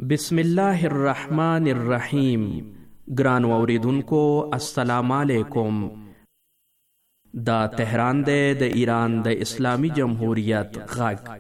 بسم الله الرحمن الرحیم. ګران اوریدونکو السلام علیکم. دا تهران دی د ایران د اسلامی جمهوریت غږ.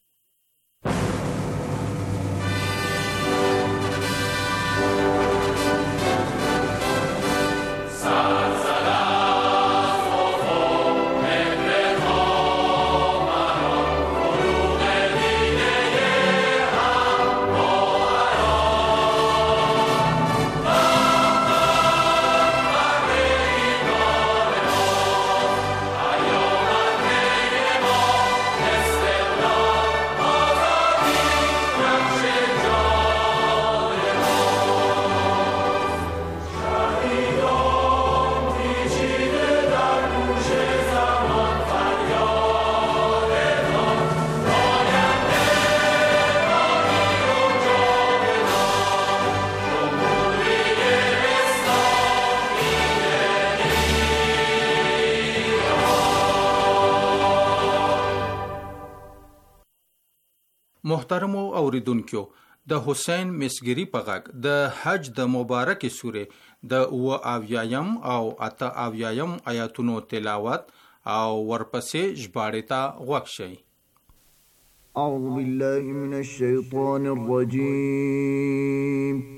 محترمو اوریدونکو، د حسین مسګری په غږ د حج د مبارکې سورې د اویایم او 88 آیاتونو تلاوت او ورپسې ژباړې ته غوږ شئ. اعوذ بالله من الشیطان الرجیم.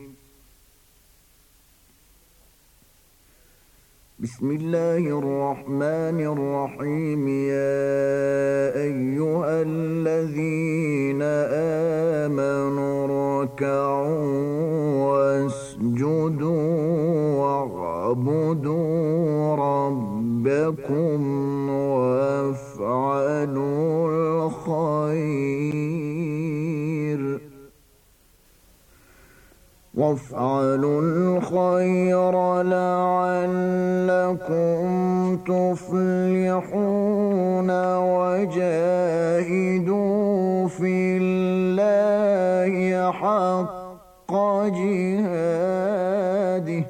بسم الله الرحمن الرحيم. يا أيها الذين آمنوا اركعوا واسجدوا واعبدوا ربكم وافعلوا الخير لعلكم تفلحون وجاهدوا في الله حق جهاده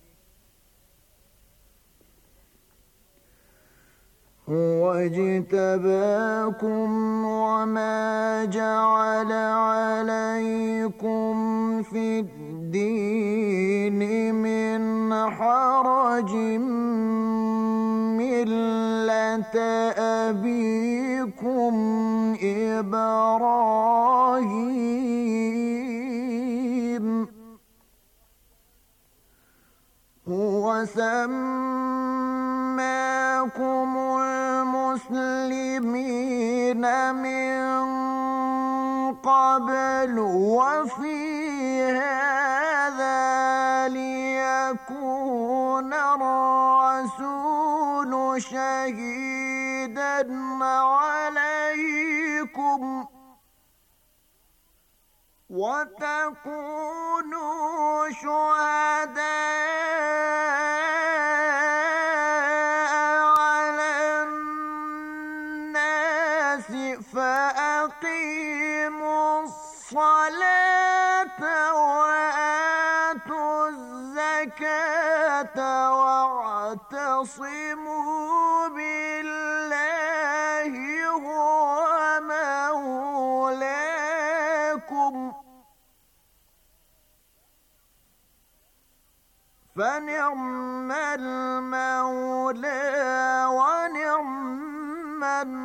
هو اجتباكم وما جعل عليكم في الدين من حرج ملة أبيكم إبراهيم هو سماكم المسلمين من قبل وفي هذا ليكون الرسول شهيدا عليكم وتكونوا شهداء على الناس فأقيموا الصلاة وآتوا الزكاة واعتصموا بالله هو مولاكم فنعم المولى ونعم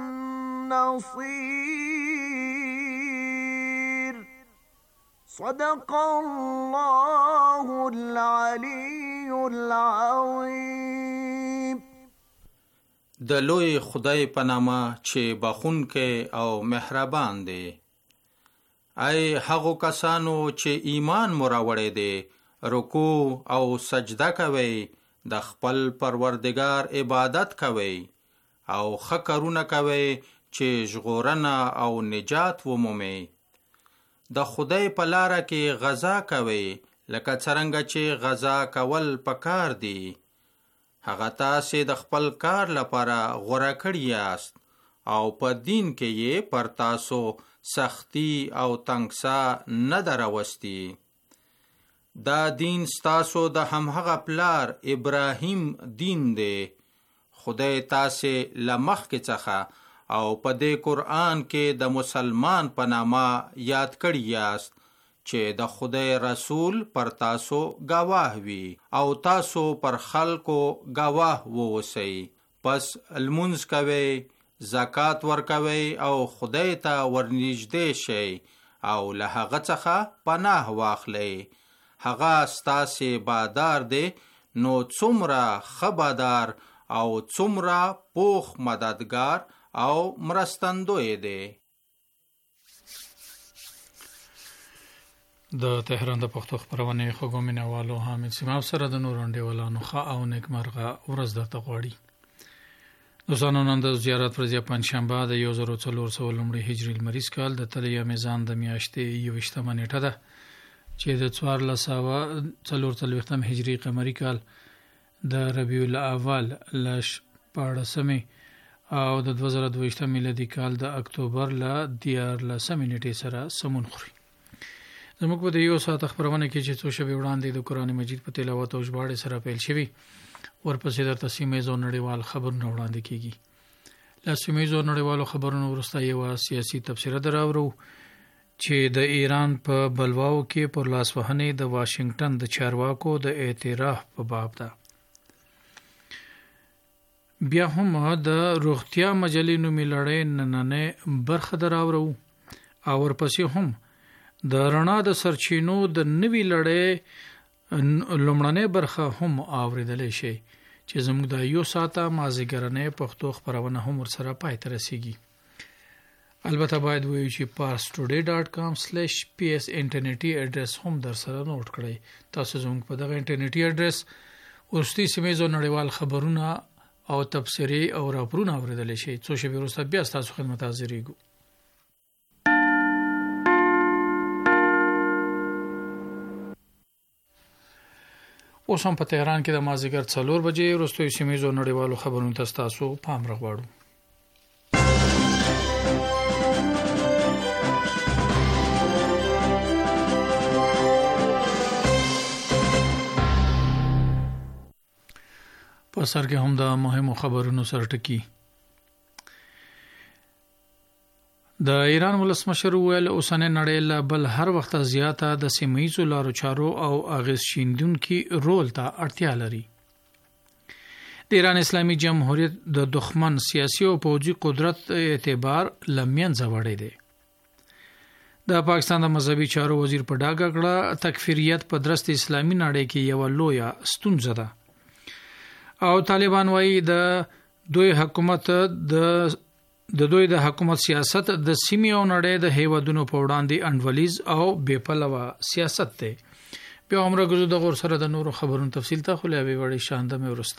النصير. صدق الله العلي العظيم. د لوی خدای په نامه چې بخښونکی او مهربان دی. ای هغو کسانو چې ایمان مو راوړی دی، رکوع او سجده کوئ، د خپل پروردگار عبادت کوئ او ښه کارونه کوئ چې ژغورنه او نجات ومومئ. د خدای په لاره کې غزا کوئ لکه څرنګه چې غزا کول پکار دی. هغه تاسې د خپل کار لپاره غوره کړي یاست او په دین کې یې پر تاسو سختی او تنګسا نه ده راوستي. دا دین ستاسو د همهغه پلار ابراهیم دین دی. خدای تاسې له مخکې څخه او په دې قرآن کې د مسلمان په نامه یاد کړي یاست چې د خدای رسول پر تاسو گواه وي او تاسو پر خلکو گواه ووسی. پس المنز کوي، زکات ورکوي او خدای ته ورنږدې شي او له هغه څخه پناه واخلئ. هغه ستاسې بادار دی، نو څومره ښه بادار او څومره پوخ مددگار او مرستندوی دی. د تهران د پښتو خبرونه خوږو مینوالو حامد سیماب سره د نور انډیوالانو ښه او نیکمرغه ورځ درته غواړي. دوستانو، نن د زیارت ورځ پنځشنبه د 1400 لومړي هجري لمریز کال د تلې میزان د میاشتې 21 نیټه ده چې د 1443 هجري قمري کال د ربیع الاول لش 14 او د 2022 میلادي کال د اکتوبر ل 14 نیټې سره سمون خوري. زموږ په یو ساعت خبرونه کې چې څو شپې وړاندې د قران مجید په تلاوت او ژباړې سره پیل شوی، ورپسې د تسمیزو نړیوال خبرونه وړاندې کیږي. له تسمیزو نړیوالو خبرونو وروسته یو سیاسي تبصره دراوړو چې د ایران په بلواو کې پر لاس وهنې د واشنگټن د چارواکو د اعتراف په باب ده. بیا هم د روغتیا مجلې نومي لړۍ نننې برخه دراوړو او ورپسې هم د رڼا د سرچینو د نوي لړۍ لومړنۍ برخه هم اوریدلی شي چې زموږ د یو ساعته مازیګرنۍ پښتو خبرونه هم ورسره پای ته رسیږي. البته باید وایو چې parstoday.com/ps انټرنیټي اډرس هم در سره نوٹ کړئ. تاسو زموږ په دغه انټرنیټي اډرس ورستي سیمېزو نړیوال خبرونه او تبصرې او راپورونه اوریدلی شي. څو شپې وروسته بیا ستاسو خدمت حاضرېږو. اوس هم په تهران کې د مازیګر 4 بجې وروسته سیمېزو نړیوالو خبرونو ته تاسو پام راغواړو. په سر کې هم د مهمو خبرونو سره ټکی. د ایران ولسمشر ویل اوسنۍ نړۍ له بل هر وخت زیاته د سیمه‌ییزو لارو چارو او اغیز شیندونکي رول ته اړتیا لري. د ایران اسلامي جمهوریت د دښمن سیاسي او پوځي قدرت اعتبار لمنځه وړی دی. د پاکستان د مذهبي چارو وزیر په ډاګه کړه تکفیریت په درست اسلامي نړۍ کې یو لویه ستونزه ده او طالبان وایي د دوی د حکومت سیاست د سیمې او نړۍ د هیوادونو په وړاندې انډولیز او بې پلوه سیاست دی. بیا عمره ګزو د غور سره د نورو خبرونو تفصیل ته خو لوي وړي شانده مې ورسته.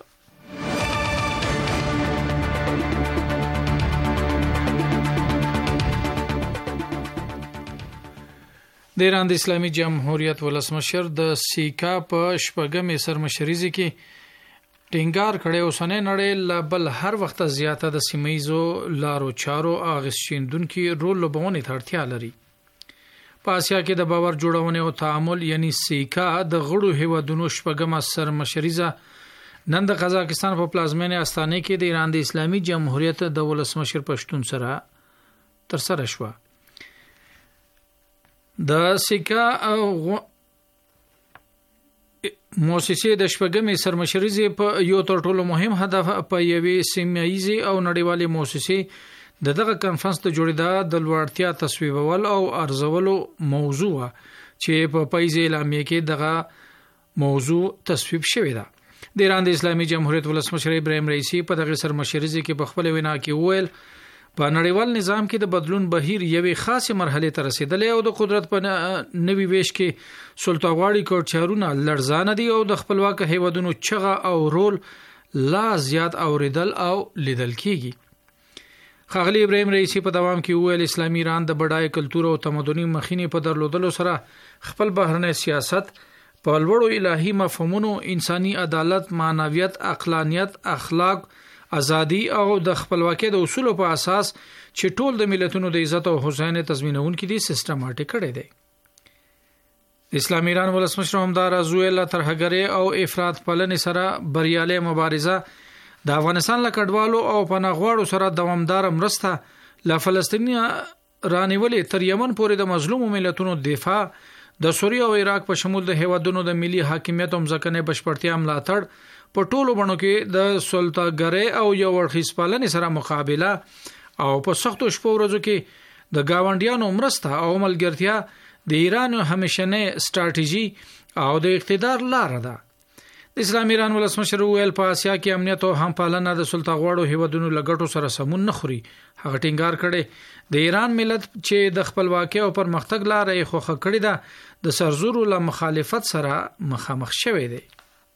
د ایران د اسلامي جمهوریت ولسمشر د سیکا په شپږمې سرمشریزي کې ټینګار کړي اوسنۍ نړۍ له بل هر وخت زیاته د سیمه‌ییزو لارو چارو اغیز شیندونکي رول لوبونه ته اړتیا لري. په اسیا کې د باور جوړونې او تعامل یعنی سیکا د غړو هیوادونو شپږمه سرمشریزه نن د قزاقستان په پلازمینه استانه کې د ایران د اسلامي جمهوریت د ولسمشر پښتون سره تر سره شو. د سیکا موسسې د شپږمې سرمشریزې په یو تر ټولو مهم هدف په یوې سیمه‌ییزې او نړیوالې موسسې دغه کانفرنس ته جوړېدا د لوړتیا تصویبول او ارزولو موضوع چې په پاییز اعلامیه کې دغه موضوع تصویب شوې ده. د ایران د اسلامي جمهوریت ولسمشر ابراهیم رئیسی په دغه سرمشریزې کې په خپل وینا کې وویل په نړیوال نظام کې د بدلون بهیر یوې خاصه مرحله ته رسیدلې او د قدرت په نوي ویش کې سلطه‌غواړي کوچارونه لړزانه دي او د خپلواک هیوادونو چغه او رول لا زیات اوریدل او لیدل کیږي. ښاغلي ابراهیم رئیسی په دوام کې وویل اسلامي ایران د بډای کلتور او تمدني مخینې په درلودلو سره خپل بهرنی سیاست په لوړو الهي مفهومونو انساني عدالت، معنویت، عقلانیت، اخلاق، ازادي او د خپلواکۍ د اصولو په اساس چې ټول د ملتونو د عزت او حسین تضمینونکي دي سیستماتیک کړي دي. اسلامي ایران ولسمشر همدار ازویل ترهګری او افراط پالنې سره بریالي مبارزه د افغانستان له کډوالو او پناهغواړو سره دوامدار مرسته له فلسطیني رانیولې تر یمن پورې د مظلوم ملتونو دفاع د سوریه او عراق په شمول د هیوادونو د ملي حاکمیت او ځکنه بشپړتیا ملاتړ په ټولو بڼو کې د سلطګرۍ او یو ورخیز پالنې سره مقابله او په سختو شپو ورځو کې د گاونډیانو مرسته او ملګرتیا د ایران همیشنه ستراتیژي او د اقتدار لار ده. د اسلامي ایران ولسمشر ویل په اسیا کې امنیت او هم پالنه د سلطغواړو هیوادونو لګټو سره سمون نه خوري. هغه ټینګار کړي د ایران ملت چې د خپلواکۍ او پرمختګ لارې خوخه کړې ده د سرزورو له مخالفت سره مخامخ شوی دی.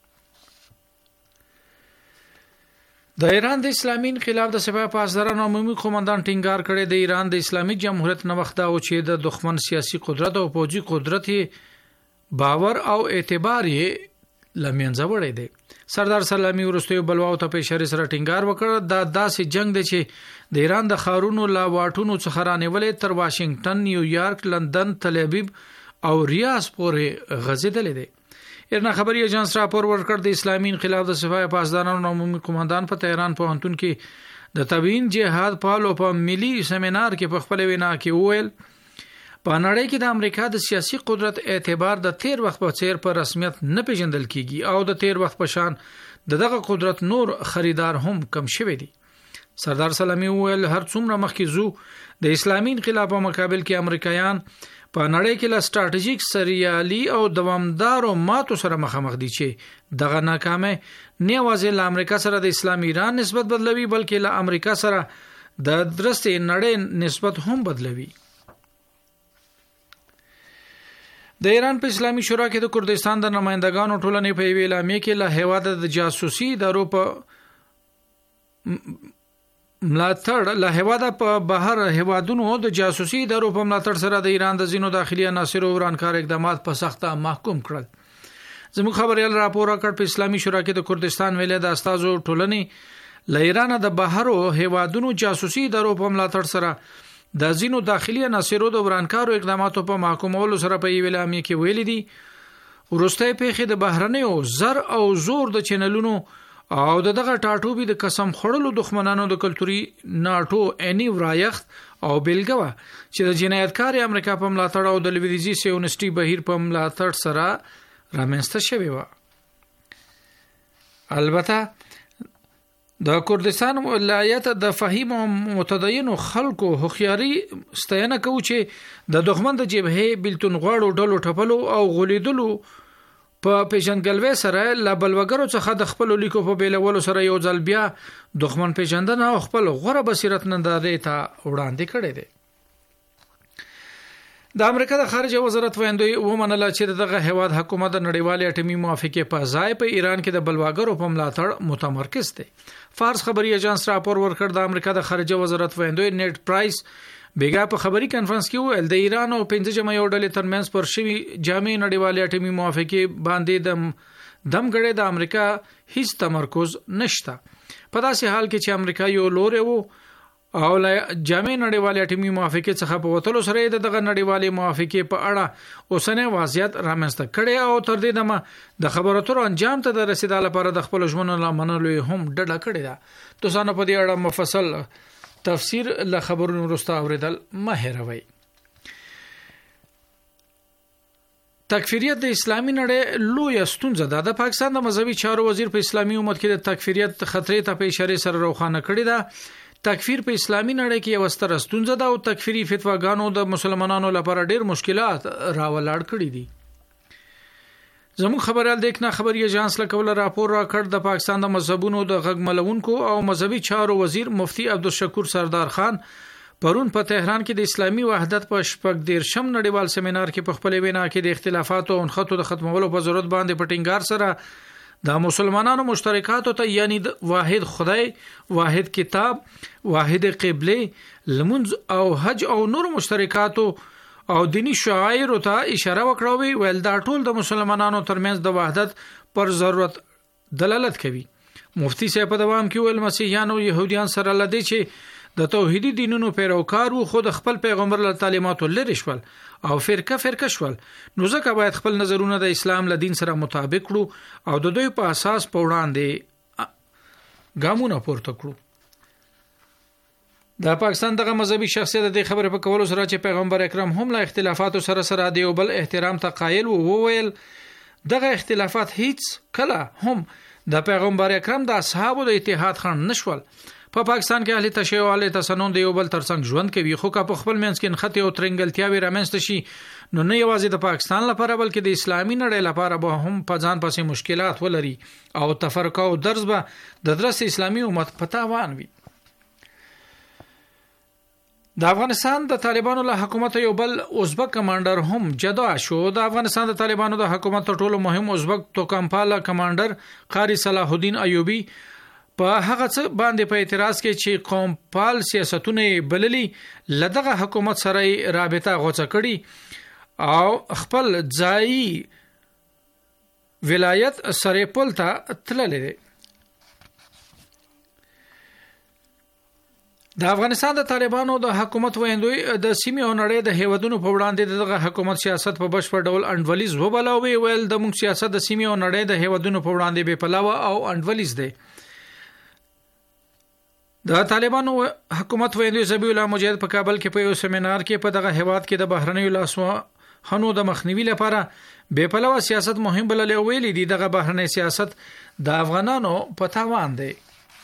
د ایران د اسلامي انقلاب د سپاه پاسدارانو عمومي قومندان ټینګار کړي د ایران د اسلامي جمهوریت نوښت او چې د دښمن سیاسي قدرت او پوځي قدرت باور او اعتبار یې لمنځه وړي دي. سردار سلامي ورستیو بلواو ته په اشاره سره ټینګار وکړ دا داسې جنگ دی چې د ایران د خارونو لا واټونو څخه رانیولې تر واشنگټن، نیویارک، لندن، تل ابیب او ریاض پورې غځیدل دي. ایرنا خبري ایجنس راپور ورکړ د اسلامي انقلاب د سپاه پاسدارانو عمومي قومندان په تهران پوهنتون کې د تبیین جهاد پالو په ملي سیمینار کې په خپل وینا کې وویل په نړۍ کې د امریکا د سیاسي قدرت اعتبار د تیر وخت په څیر په رسمیت نه پیژندل کیږي او د تیر وخت په شان دغه قدرت نور خریدار هم کم شوی دی. سردار سلامي وویل هر څومره مخکې زو د اسلامي انقلاب په مقابل کې امریکایان په نړۍ کې له ستراتیژیک سریالي او دوامدارو ماتو سره مخامخ دي چې دغه ناکامه نه یوازې له امریکا سره د اسلامي ایران نسبت بدلوي بلکې له امریکا سره د درسته نړۍ نسبت هم بدلوي. د ایران په اسلامي شورا کې د کردستان د نمائندګانو ټولنې په ویل امې کې له هیواد د جاسوسي ادارو په ملاتړ له هیواد په بهر هیوادونو د جاسوسي ادارو په ملاتړ سره د ایران د زینو داخلي عناصر او ورانکار اقدامات په سخته محکوم کړل. زموږ خبريال راپور کړ په اسلامي شورا کې د کردستان ویل د استادو ټولنې له ایران د بهر هیوادونو جاسوسي ادارو په ملاتړ سره د زینو داخلي عناصر او ورانکارو اقداماتو په محکومولو سره په ویل امې کې ویل دي ورسته پیخي د بهرنیو زر او زور د چینلونو او دغه ټاټوبي د قسم خړلو دښمنانو د کلتوري ناټو اني ورایخت او بیلګه چې د جنایتکار امریکا په ملاتړ او د لویدیزي سیونسټي بهیر په ملاتړ سره رامنځته شوی و. البته د کردستان ولایت د فهیم او متدین خلکو هوښیاري ستاینه کوي چې د دښمن د جبهه بلتون غواړو ډلو ټپلو او غولیدلو په پیژنګلوي سره لا بلوګرو څخه د خپل لیکو په بیلولو سره یو ځل بیا دښمن پیژندنه او خپل غوړه بصیرت نندارې ته وړاندې کړي دي. د امریکا د خارجه وزارت ویندوی ومنله چې دغه هواد حکومت د نړیوالې اټومي موافقې په ځای په ایران کې د بلوګرو په ملاتړ متمرکز دی. فارس خبري ایجنس راپور ورکړ د امریکا د خارجه وزارت ویندوی نیټ پرایس بیګا په خبري کانفرنس کې ویل د ایران او 15 جمعي ډلې ترمنځ پر شوی جامع نړیوالې اټومي موافقې باندې دمګړې د امریکا هیڅ تمرکز نشته. په داسې حال کې چې امریکا یو لوري وو او جامع نړیوالې اټومي موافقې څخه په وټلو سره دغه نړیوالې موافقې په اړه اوسنۍ وضعیت رامنځته کړي او تر دې دمه د خبرو تر انجام ته د رسیدلو لپاره د خپل ژوند لمنلو هم ډډه کړې ده. تاسو په دې اړه مفصل تفسیر له خبرونو وروسته اوریدل مه هېروئ. تکفیریت د اسلامي نړۍ لوی ستونزه ده. د پاکستان د مذهبي چارو وزیر په اسلامي امت کې د تکفیریت خطرې ته په اشاره سره روښانه کړی ده. تکفیر په اسلامي نړۍ کې یو ستر ستونزه ده او تکفیری فتواګانو د مسلمانانو لپاره ډېر مشکلات راولاړ کړي دي. زموږ خبريال د اکنا خبري ایجنس له کوله راپور راکړ د پاکستان د مذهبونو د غږ ملونکو او مذهبي چارو وزیر مفتی عبدالشکور سردار خان پرون په تهران کې د اسلامي وحدت په شپږ دیرشم نړیوال سیمینار کې په خپل وینا کې د اختلافات او انخطو د ختمولو په ضرورت باندې په ټینګار سره د مسلمانانو مشترکاتو ته یعنی واحد خدای، واحد کتاب، واحد قبله، لمونځ او حج او نور مشترکاتو او دینی شعائر ته اشاره وکړوي. ول دا ټول د مسلمانانو ترمنځ د وحدت پر ضرورت دلالت کوي. مفتی صاحب په دوام کې ول مسیحیان او يهوديان سره لدی چې د توحیدی دینونو پیروکار وو خود خپل پیغمبر له تعلیماتو لری شول او فرقه شول، نو ځکه باید خپل نظرونه د اسلام له دین سره مطابق کړو او د دوی په اساس په وړاندې ګامونه پورته کړو. د پاکستان دغه مذهبي شخصیت د خبرې په کولو سره چې پیغمبر اکرم هم له اختلافاتو سره د یو بل احترام ته قایل وو ویل دغه اختلافات هیڅ کله هم د پیغمبر اکرم د اصحابو د اتحاد خنډ نشول. په پاکستان کې اهل تشیع او اهل تسنن د یو بل ترڅنګ ژوند کوي، خو که په خپل منځ کې نښتې او ترنګلتیاوې رامنځته شي نو نه یوازې د پاکستان لپاره بلکې د اسلامي نړۍ لپاره به هم په ځان پسې مشکلات ولري او تفرقه او درز به د درس اسلامي امت په تاوان وي. د افغانستان د طالبانو له حکومت یو بل ازبک کمانډر هم جدا شو. د افغانستان د طالبانو د حکومت تر ټولو مهم ازبک توکمپاله کمانډر قاری صلاح الدین ایوبی په هغه څه باندې په اعتراض کې چې قومپال سیاستونه بللي لدغه حکومت سره رابطه غوڅه کړي او خپل ځای ولایت سرپل ته تللی دی. د افغانستان د طالبانو د حکومت ویندوی د سیمې او نړۍ د هیوادونو په وړاندې دغه حکومت سیاست په بشپړ ډول انډولیز وبلاوي ویل د موږ سیاست د سیمې او نړۍ د هیوادونو په وړاندې بې پلوه او انډولیز دی. د طالبانو حکومت ویندوی ذبیح الله مجاهد په کابل کې په یو سیمینار کې په دغه هیواد کې د بهرنیو لاسوهنو د مخنیوي لپاره بې پلوه سیاست مهم بللی ویلي دي دغه بهرنی سیاست د افغانانو په تاوان دی.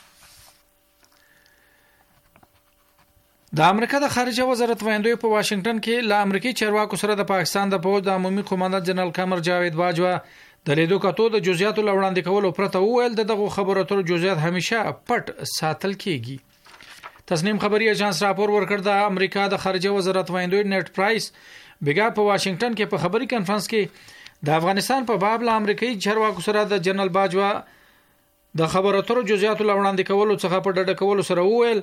د امریکا د خارجه وزارت ویندوی په واشنگټن کې له امریکای چارواکو سره د پاکستان د پوځ د عمومي قوماندان جنرال قمر جاوید باجوا د لیدو کتو د جزئیاتو لوړاندې کولو پرته وویل دغه خبرو تر جزئیات همیشه پټ ساتل کیږي. تسنیم خبري اژانس راپور ورکړ د امریکا د خارجه وزارت ویندوی نیټ پرایس بیګا په واشنگټن کې په خبري کانفرنس کې د افغانستان په باب له امریکای چارواکو سره د جنرال باجوا د خبرو تر جزئیاتو لوړاندې کولو څخه په ډډه کولو سره وویل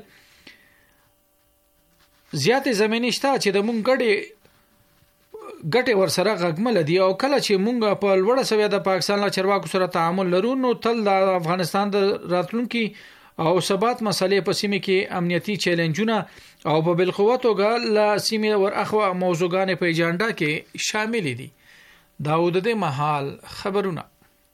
زیاتې زمینی شته چې د مونږ ګټه ورسره غږمل دي او کله چې مونږ په لوړه سویا د پاکستان له چارواکو سره تعامل لرو نو تل د افغانستان د راتلونکي او ثبات مسلې په سیمه کې امنیتي چیلنجونه او په بالقوه توګه له سیمه ورخوا موضوعګان په ایجنډا کې شامل دي. داود د محل خبرونه.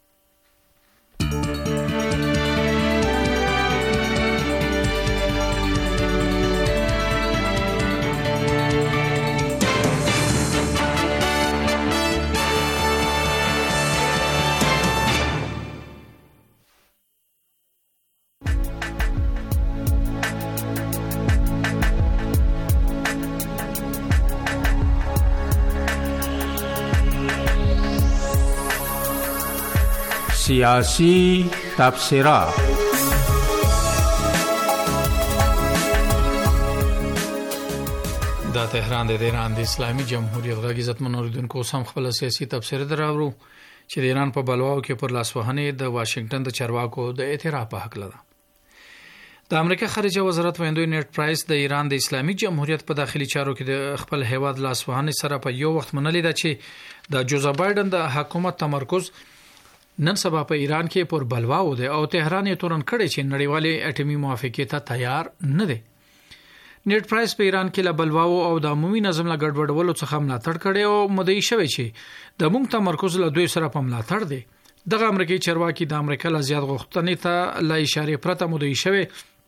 سیاسی تبصره. د تهران د ایران د اسلامي جمهوریت غږ عزت منوریدونکو سم خپل سیاسي تبصره دراوړو چې د ایران په بلواو کې پر لاسوهنې د واشنگټن د چارواکو د اعتراف په حق لده. د امریکا خارجه وزارت ویندوی نیټ پرایس د ایران د اسلامي جمهوریت په داخلي چارو کې د خپل هیواد لاسوهنې سره په یو وخت منلې ده چې د جو بایدن د حکومت تمرکز نن سبا په ایران کې پر بلواو ده او تهران یې تورن کړي چې نړیوالې اټومي موافقې ته تیار نه ده. نیټ پرایس په ایران کې له بلواو او د عمومي نظم له ګډوډولو څخه ملاتړ کړي او مدعي شوی چې د موږ تمرکز له دوی سره په ملاتړ دی. دغه امریکایي چارواکي د امریکا له زیات غوښتنې ته له اشاره پرته مدعي شوی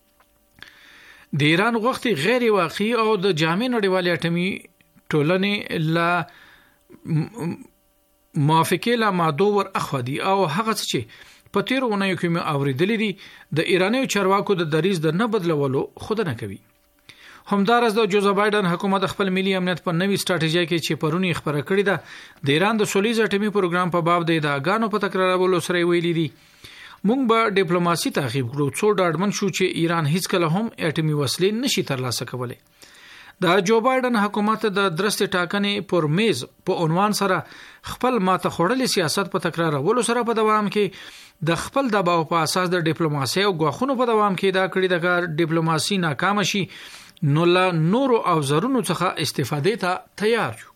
د ایران غوښتي غیر واقعي او د جامع نړیوالې اټومي ټولنې له موافقه لا ماده ور اخودي او هغه چې په تیر ونیو کې اوریدلې دي د ایراني چارواکو د دریز د نه بدلولو خود نه کوي. همدارس د جو بایدن حکومت خپل ملي امنیت په نوي سټریټیجي کې چې پرونی خبره کړې ده د ایران د سولیز اټومي پروګرام په باب د ادعاګانو په تکرارولو سره ویلي دي موږ به ډیپلوماسي تعقیب کړو څو ډاډمن شو چې ایران هیڅ کله هم اټومي وسلې نشي ترلاسه کولای. د جو بایدن حکومت د درست ټاکنې پر میز په عنوان سره خپل ماته خوړلې سیاست په تکرارولو سره په دوام کې د خپل دباو په اساس د ډیپلوماسي او غوښونو په دوام کې دا کړی د کار ډیپلوماسي ناکام شي نو لا نورو اوزارونو څخه استفادې ته تیار شو.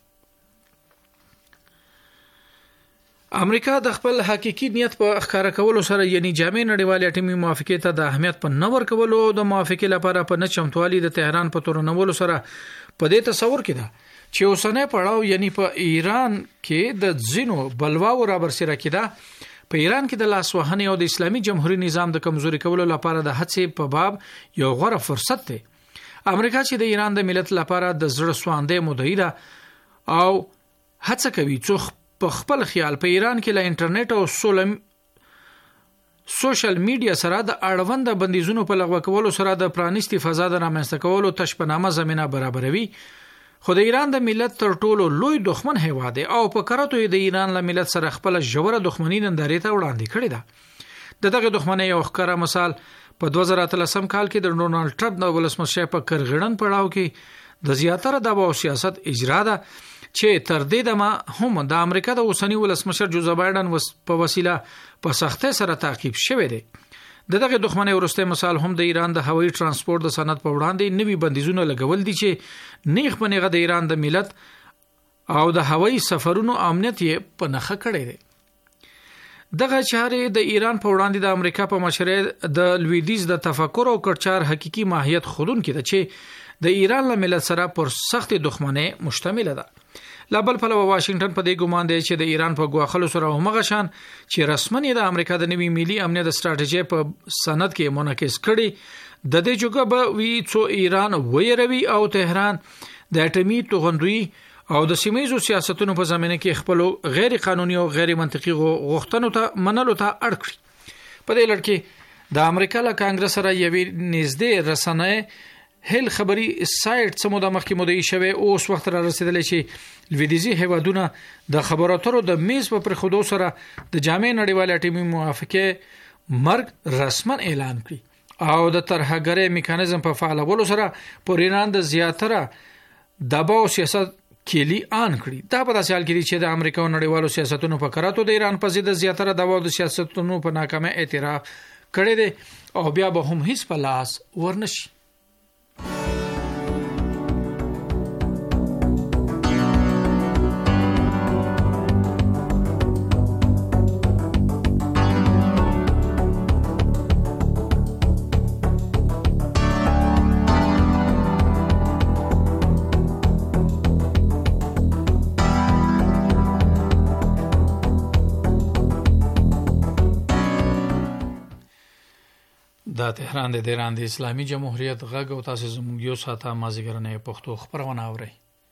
امریکا د خپل حقيقي نیت په ښکارا کولو سره یعنی جامع نړیوالې اټومي موافقې ته د اهمیت په نور کولو د موافقې لپاره په نچمتوالي د تهران په تورنولو سره په دې تصور کې ده چې اوسنۍ پړاو یعنی په ایران کې د زینو بلواو را برسره کېده په ایران کې د لاسوهنې او د اسلامي جمهوریت نظام د کمزوري کولو لپاره د هڅې په باب یو غوره فرصت دی امریکا چې د ایران د ملت لپاره د زړه سوانده مدعي ده او هڅه کوي چې په خپل خیال په ایران کې له انټرنیټ او سوشل میډیا سره د اړوند بندیزونو په لغوه کولو سره د پرانیستی فضا د رامنځته کولو تشپنامه زمينه برابروي. خو د ایران د ملت تر ټولو لوی دښمن هیواد او په کراتو د ایران له ملت سره خپل ژوره دښمنی نندارې ته وړاندې کړې ده. دغه دښمنۍ یو ښکاره مثال په 2013 کال کې د ډونالډ ټرمپ د ولسمشر په کرغړن پړاو کې د زیاتره دباو سیاست اجرا ده چې تر دې دمه هم د امریکا د اوسنی ولسمشر جو بایدن په وسیله په سختۍ سره تعقیب شوی دی. دغه دښمنۍ ورسته مثال هم د ایران د هوایي ترانسپورت د صنعت په وړاندې نوي بندیزونه لګول دي چې نیغ په نیغه د ایران د ملت او د هوایي سفرونو امنیت یې په نخښه کړی دی. دغه چارې د ایران په وړاندې د امریکا په مشرۍ د لویدیز د تفکر او کړچار حقيقي ماهیت خودون کې ده چې د ایران له ملت سره پر سخت دښمنۍ مشتمل ده. لا بل په واشنگټن په دې ګومان دی چې د ایران په غواخلو سره همغه شان چې رسمن د امریکا د نوي ملي امنیت ستراتیژي په سند کې منعکس کړي د دې جوګه به وی څو ایران ویروي او تهران د اټومي توغندوی او د سیمایي سیاستونو په زمینه کې خپل غیر قانوني او غیر منطقي غوښتنو ته منلو ته اړ کړی. په دې لړ کې د امریکا له کانګرس سره یوې نږدې رسنۍ هل خبري سایت سمو د مخکې مودې شوه اوس وخت را رسیدلی چې لویدیزي هیوادونه د خبراتو د میز په پرخودو سره د جامع نړیوال اټومي موافقه مرګ رسمن اعلان کړي او د ترهګرۍ میکانیزم په فعالولو سره پر ایران د زیاتره دباو سیاست کلی آن کړي. دا په داسې حال کې چې د امریکا او نړیوالو سیاستونو په کراتو د ایران په ضد زیاتره دباو د سیاستونو په ناکامه اعتراف کړي دي او بیا به هم هیڅ په لاس ورنشي. دا تهران د ایران د اسلامي جمهوریت غږ او تاسو زموږ یو ساعته مازیګرنې پښتو خبرونه اورئ.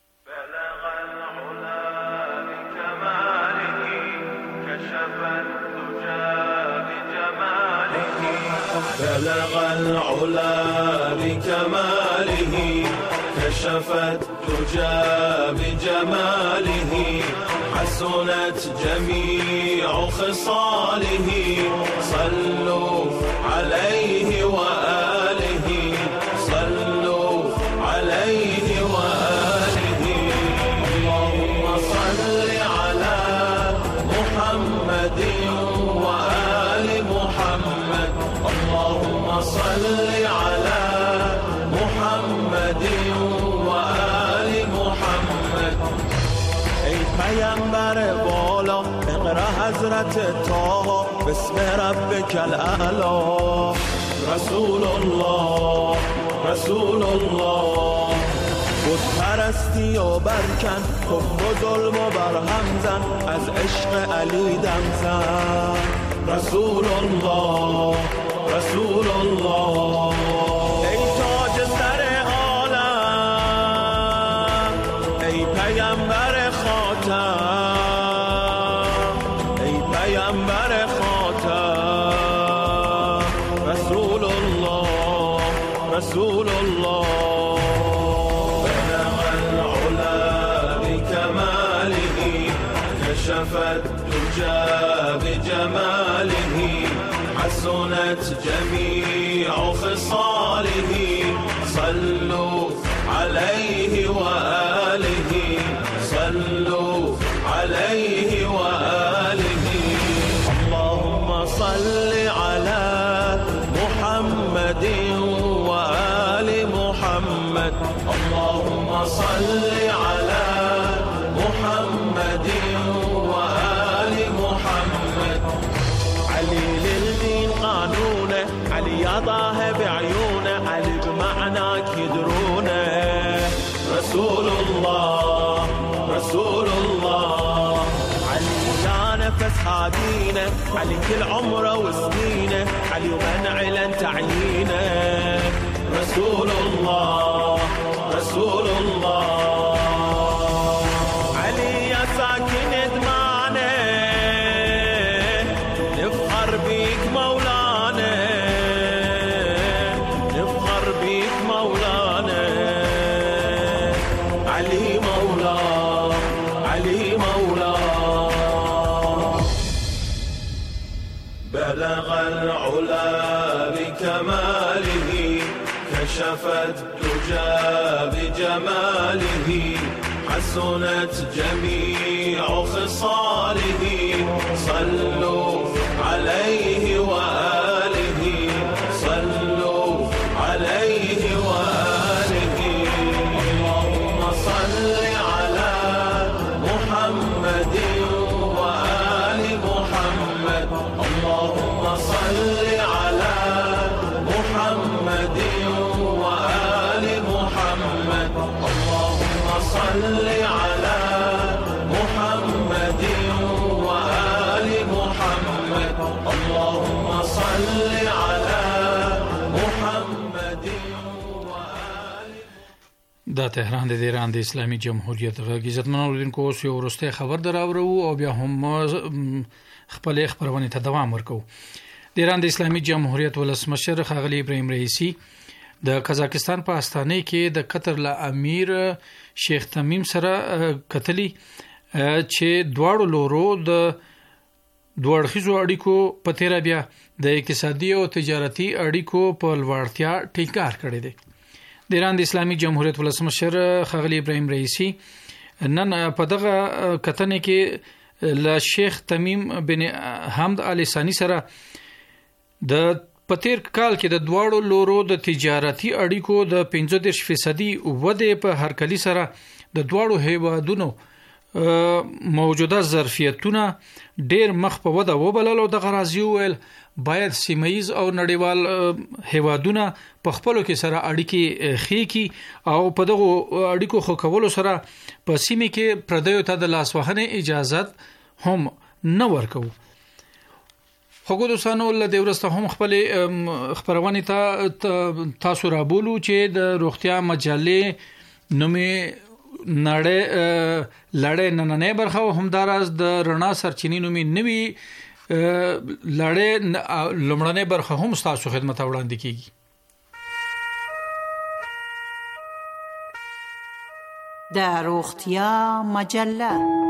بلغ العلا بكماله كشف الدجى بجماله حسنت جميع خصاله صلوا عليه وآله صلوا عليه وآله اللهم صل على محمد وآل محمد اللهم صل على محمد وآل محمد ای پیامبر بالا اقرا حضرت طه بسم ربک الاعلی رسول الله رسول الله بود پرستی و برکن کفر و ظلم و برهم زن از عشق علی دم زن رسول الله رسول الله ای تاج سر عالم ای پیامبر خاتم ای پیامبر خاتم رسول الله رسول الله بلغ العلا بكماله كشف الدجى بجماله حسنت جميع خصاله صلوا عليه وآله صلوا عليه وآله اللهم صل على محمد وآل محمد اللهم صل على محمد وآل محمد علي للدين قانونه علي يضاه بعيونه علي بمعناك يدرونه رسول الله رسول الله علي يا نفس هادينا علي كل عمره وسنينه علي ومن علن تعيينه رسول الله رسول الله علي يا ساكن دمعنا نفخر بيك مولانا نفخر بيك مولانا علي مولا علي مولا بلغ العلا بكماله كشف الدجى بجماله حسنت جميع خصاله صلوا عليه وآله صلوا عليه وآله اللهم صل على محمد وآل محمد اللهم صل على محمد وآل محمد اللهم صل على محمد وآل محمد اللهم صل على محمد وآل دا تهران د ایران د اسلامي جمهوریت غږ عزتمن اوریدونکو اوس یو وروستی خبر دراوړو او بیا هم خپل خبرونه ته دوام ورکو. د ایران د اسلامي جمهوریت ولسمشر ښاغلی ابراهیم رئیسی د قزاقستان په استانه کې د قطر له امیر شیخ تمیم سره کتلی چې دواړو لورو د دوړخیزو اړیکو په تیر بیا د اقتصادي او تجارتي اړیکو په لوړتیا ټینګار کړی دی. د ایران د اسلامي جمهوریت ولسمشر ښاغلی ابراهیم رئیسی نن په دغه کتنې کې له شیخ تمیم بن حمد ال ثانی سره د پتیر کال کې د دواړو لورو د تجارتي اړیکو د 15% وده په هرکلی سره د دواړو هیوادونو موجوده ظرفیتونه ډیر مخ په وده وبلل او د غرازي ویل باید سیمایز او نړیوال هیوادونه په خپلو کې سره اړیکې خېکی او په دغه اړیکو خو کولو سره په سیمه کې پردیو ته د لاسوهنې اجازه هم نه ورکوي. خو دوستانو له دې ورسته هم خپل خبرونه تاسو را بولو چې د روغتیا مجلې نومې لړې نننې برخه هم دراز د رڼا سرچینې نومې نوې لړې لمړنې برخه هم تاسو خدمت وړاندې کیږي. د روغتیا مجله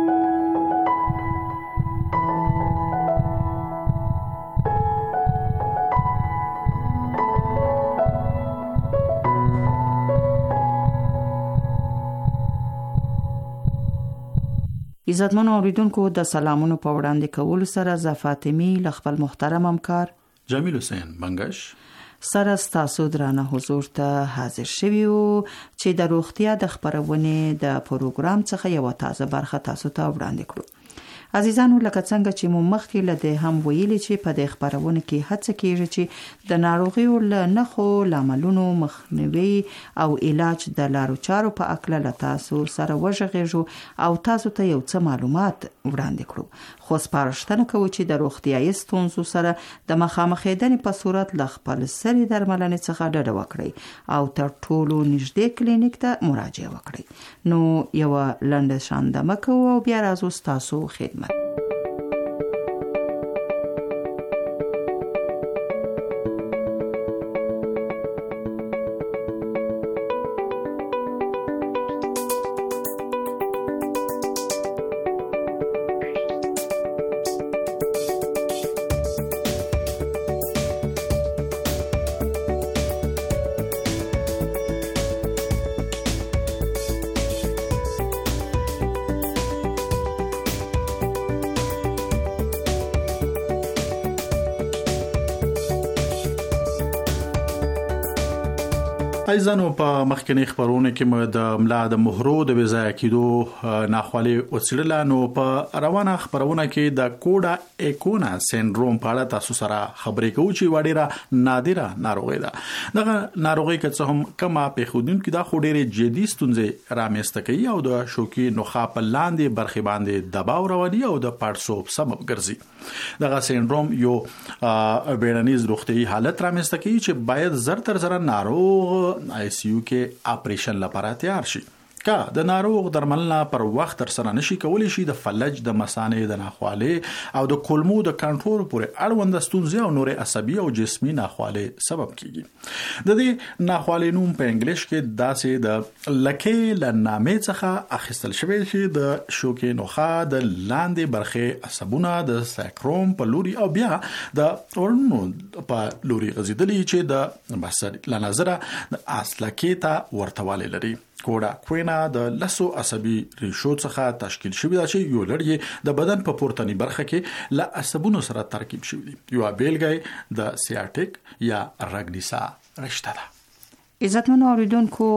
عزتمن اوریدونکو د سلامونو په وړاندې کول سره ز فاطمی ل خپل محترم همکار جمیل حسین بنگش سره تاسو درانه حضور ته حاضر شویو چې د روغتیا د خبرونه د پروګرام څخه یو تازه برخه تاسو ته وړاندې کړو. عزیزانو لکه څنګه چې مو مخکې لده هم ویلي چې په دې خبرونه کې هڅه کیږي چې د ناروغیو له نښو لاملونو مخنیوي او علاج د لارو چارو په اړه له تاسو سره وژغېږو او تاسو ته یو څه معلومات وړاندې کړو. خو سپارښتنه کوو چې د روغتیايي ستونزو سره د مخامخېدنې په صورت ل خپل سري درملنې څخه ډډه وکړئ او تر ټولو نږدې کلینیک ته مراجعه وکړئ. نو یو لنډه شاندمه کوو او بیا راځو تاسو خدمت. ایزانو په مخکنی خبرونه کې مو د ملا د مهرو د وزای کېدو ناخوالي وڅړل نو په روانه خبرونه کې د کوډا ایکونا سندروم په اړه تاسو سره خبرې کوو چې وړيره نادره ناروغي ده. دغه ناروغي که څه هم کما په خودن کې د خډيره جدي ستونزې رامنځته کوي او د شوکي نخاع په لاندې برخې باندې دباو راوړي او د پړسوب سبب ګرځي. دغه سندروم یو بیړنیز روغتي حالت رامنځته کوي چې باید زر تر زر ناروغ ICU کې اپریشن لپاره تیار شي. کا د ناروغ درملنه پر وخت تر سره نشي کولای شي د فلج د مثانې د ناخوالې او د کولمو د کنټرول پورې اړوند ستونزې او نورې عصبي او جسمي ناخوالې سبب کیږي. د دې ناخوالې نوم په انګلیش کې داسې د لکې لنامې څخه اخیستل شوی چې د شوکي نخاع د لاندې برخې عصبونه د ساکروم په لوري او بیا د ورنو په لوري غځیدلې چې د بصر لنظره د اصلکې ته ورتواله لري. کوډا کوینا د لسو عصبي ریشو څخه تشکیل شوی دا چې یو لړۍ د بدن په پورتنی برخه کې له عصبونو سره ترکیب شوی دی. یو بیلګه د سیاټیک یا رګنیسا رشته ده. عزتمن اوریدونکو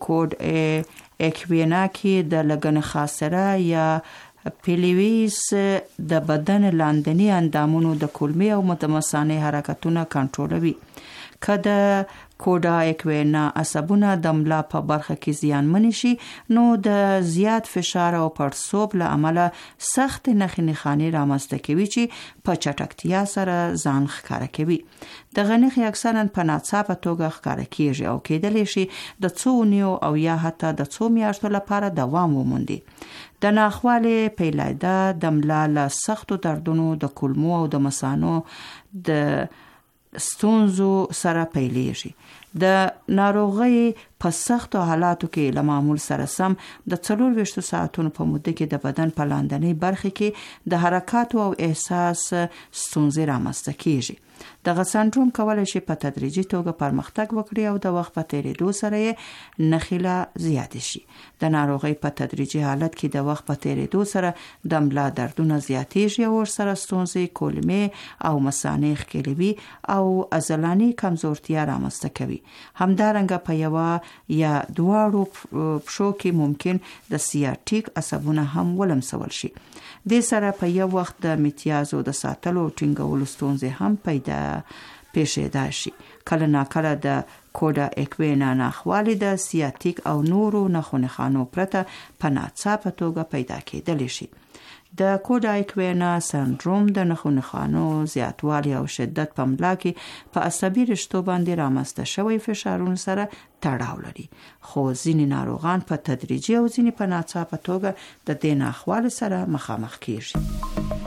کوډ اکوینا کې د لګن خاصره یا پیلیویس د بدن لاندنی اندامونو د کولمې او متمثانه حرکتونه کنټرولوي. کله کوډا اکوینا عصبونه د ملا په برخه کې زیانمن شي نو د زیات فشار او پړسوب له امله سخت نخنخانی رامنځته کوي چې په چټکتیا سره ځان ښکاره کوي. د غنخي اکثرا په ناڅاپه توګه ښکاره کیږي او کېدلی شي د څو نیو او یا حتی د څو میاشتو لپاره دوام وموندي. د ناخوالې پیلایده د ملا له سختو دردونو د کولمو او د مثانو د ستونزو سره پیلېږي. د ناروغي په سختو حالاتو کې له معمول سره سم د 24 ساعتونو په موده کې د بدن په لاندنۍ برخه کې د حرکات او احساس ستونزې رامنځته کیږي. دغه سندروم کولای شي په تدریجي توګه پرمختګ وکړي او د وخت په تیریدو سره یې نخیله زیات شي. د ناروغي په تدریجي حالت کې د وخت په تیریدو سره د ملا دردونه زیاتېږي او سره ستونزې کولمې او مثانې ښکېلوي او عضلاني کمزورتیا رامنځته کوي. همدارنګه په یو یا دواړو پښو کې ممکن د سیاټیک عصبونه هم ولمسول شي. د سره په یو وخت د امتیازو د ساتلو ټینګولو ستونزې هم پیدا پیښیدای شي. کله ناکله د کوډا اکوینا ناخوالې د سیاټیک او نورو نخونخانو پرته په ناڅاپه توګه پیدا کېدلی شي. د کوډا اکوینا سندروم د نخونخانو زیاتوالی او شدت په ملا کې په عصبي رشتو باندې رامنځته شوی فشارونو سره تړاو لري. خو ځینې ناروغان په تدریجي او ځینې په ناڅاپه توګه د دې ناخوالې سره مخامخ کیږي.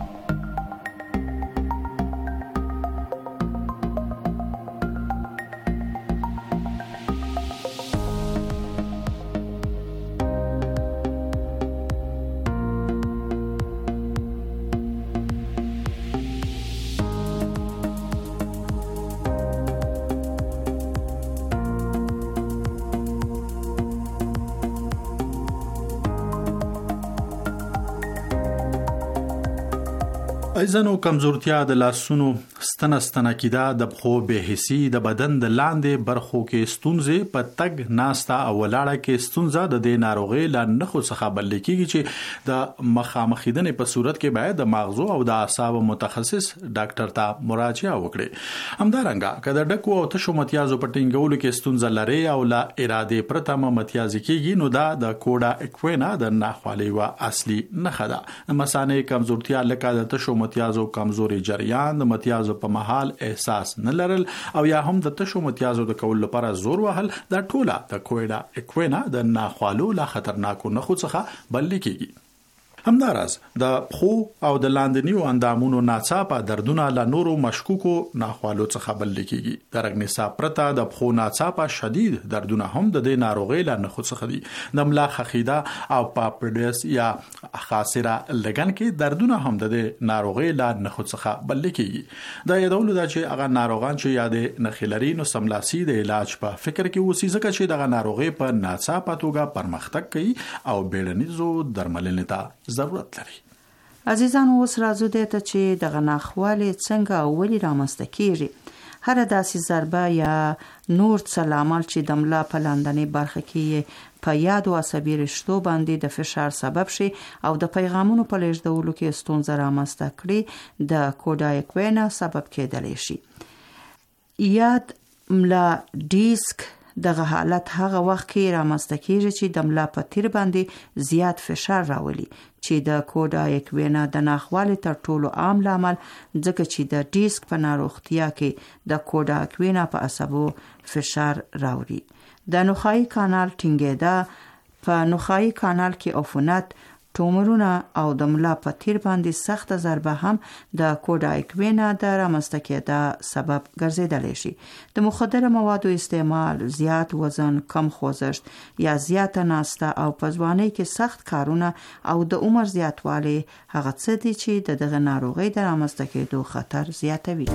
ایزانو کمزورتیا د لاسونو ستنه کیدا د خو به حسي د بدن د لاندې برخو کې ستونزې په تګ ناستا او ولاړه کې ستونزه د دې ناروغي لا نخو څخه بل کېږي چې د مخامخیدنې په صورت کې باید د مغزو او د اعصاب متخصص ډاکټر ته مراجعه وکړي. همدارنګه کله ډکو او تشو متیازو په ټینګولو کې ستونزه لري او لا اراده پرته متیاز کېږي نو دا د کوډا اکوینا د ناخوالې و اصلي نښه ده. مثانې کمزورتیا لکه د تشو متیازو کمزوري جریان د متیازو په محل احساس نه لرل او یا هم د تشو متیازو د کول لپاره زور وهل د ټوله د کوډا اکوینا د ناخوالو لا خطرناکو نښو څخه بل کېږي. همدارس د خو او د لاندنیو اندامونو ناڅاپه دردونه له نورو مشکوکو ناخوالو څخه بل کېږي. د رګنیسا پرته د خو ناڅاپه شدید دردونه هم د دې ناروغۍ له نښو څخه دي. د ملا خخیده او پاپډس یا خاصره لګن کې دردونه هم د دې ناروغۍ له نښو څخه بل کېږي. دا یادول دا چې هغه ناروغان چې یاد نخیلري نو سملاسي د علاج په فکر کې وسی ځکه چې دغه ناروغۍ په ناڅاپه توګه پرمختګ کوي او بیړنیزو درملنې ته ضرورت لري. عزیزانو اوس راځو دې ته چې دغه ناخوالې څنګه او ولې رامنځته کیږي. هر داسې ضربه یا نور څه لامل چې د ملا په لاندنۍ برخه کې په یادو عصبي رشتو باندې د فشار سبب شي او د پیغامونو په لېږدولو کې ستونزه رامنځته کړي د کوډا اکوینا سبب کېدلی شي. یاد ملا ډیسک دغه حالت هغه وخت کې رامنځته کیږي چې د ملا په تیر باندې زیات فشار راولي چې د کوډا اکوینا د ناخوالي تر ټولو عام لامل ځکه چې د ډیسک په ناروغتیا کې د کوډا اکوینا په عصبو فشار راوړي. د نخاعي کانال ټینګېدا په نخاعي کانال کې عفونت، تومورونه او د ملا په تیر باندې سخت ضربه هم د کوډا اکوینا د رامنځته کېدا سبب ګرځیدلی شي. د مخدره موادو استعمال، زیات وزن، کم خوځښت یا زیاته ناسته او په ځوانۍ کې سخت کارونه او د عمر زیاتوالی هغه څه دي چې د دغه ناروغۍ د رامنځته کېدو خطر زیاتوي.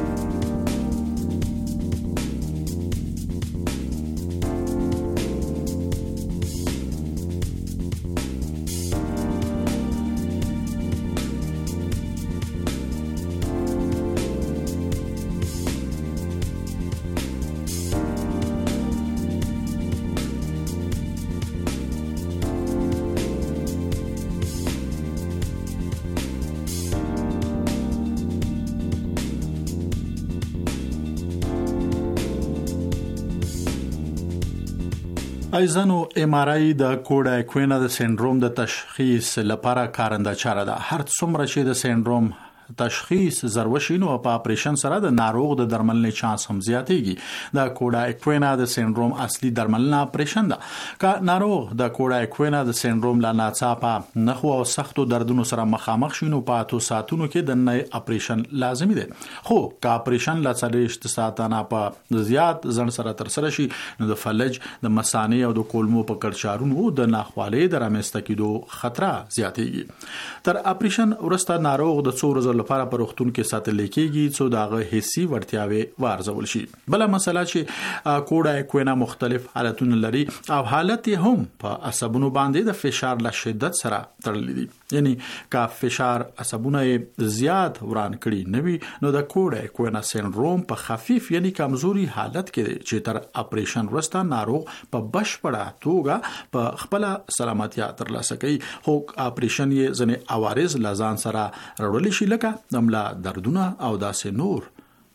ایزانو ام آر آی د کوډا اکوینا د سندروم د تشخیص لپاره کارنده چاره ده. هر څومره چې د سندروم تشخیص زروشینو په اپریشن سره د ناروغ د درملنې چانس هم زیاتېږي. د کوډا اکوینا د سندروم اصلي درملنه اپریشن ده. که ناروغ د کوډا اکوینا د سندروم لا ناڅاپه نخو او سختو دردونو سره مخامخ شینو په 2 ساعتونو کې د نه اپریشن لازمي ده. خو که اپریشن لا 40 ساعتانه په زیات ځن سره تر سره شي نو د فلج، د مثانې او د کولمو په کړچارونو د ناخوالې د رامنځته کېدو خطر زیاتېږي. تر اپریشن وروسته ناروغ د څو ورځې لپاره په روغتون کې ساتل کېږي څو دغه حسي وړتیاوي وارزول شي. بل مسله چې کوډا اکوینا مختلف حالتونه لري او حالت هم په عصبونو باندې د فشار له شدت سره تړلې دي. یعنی که فشار عصبونه زیات وران کړي نوي نو د کوډا اکوینا سندروم په خفیف یعنی کمزوري حالت کې چې تر اپریشن وروسته ناروغ په بشپړه توګه په خپل سلامتیا ترلاسه کوي. خو اپریشن یې ځنې عوارض لزان سره راوړل شي لکه د ملا دردونه او داسې نور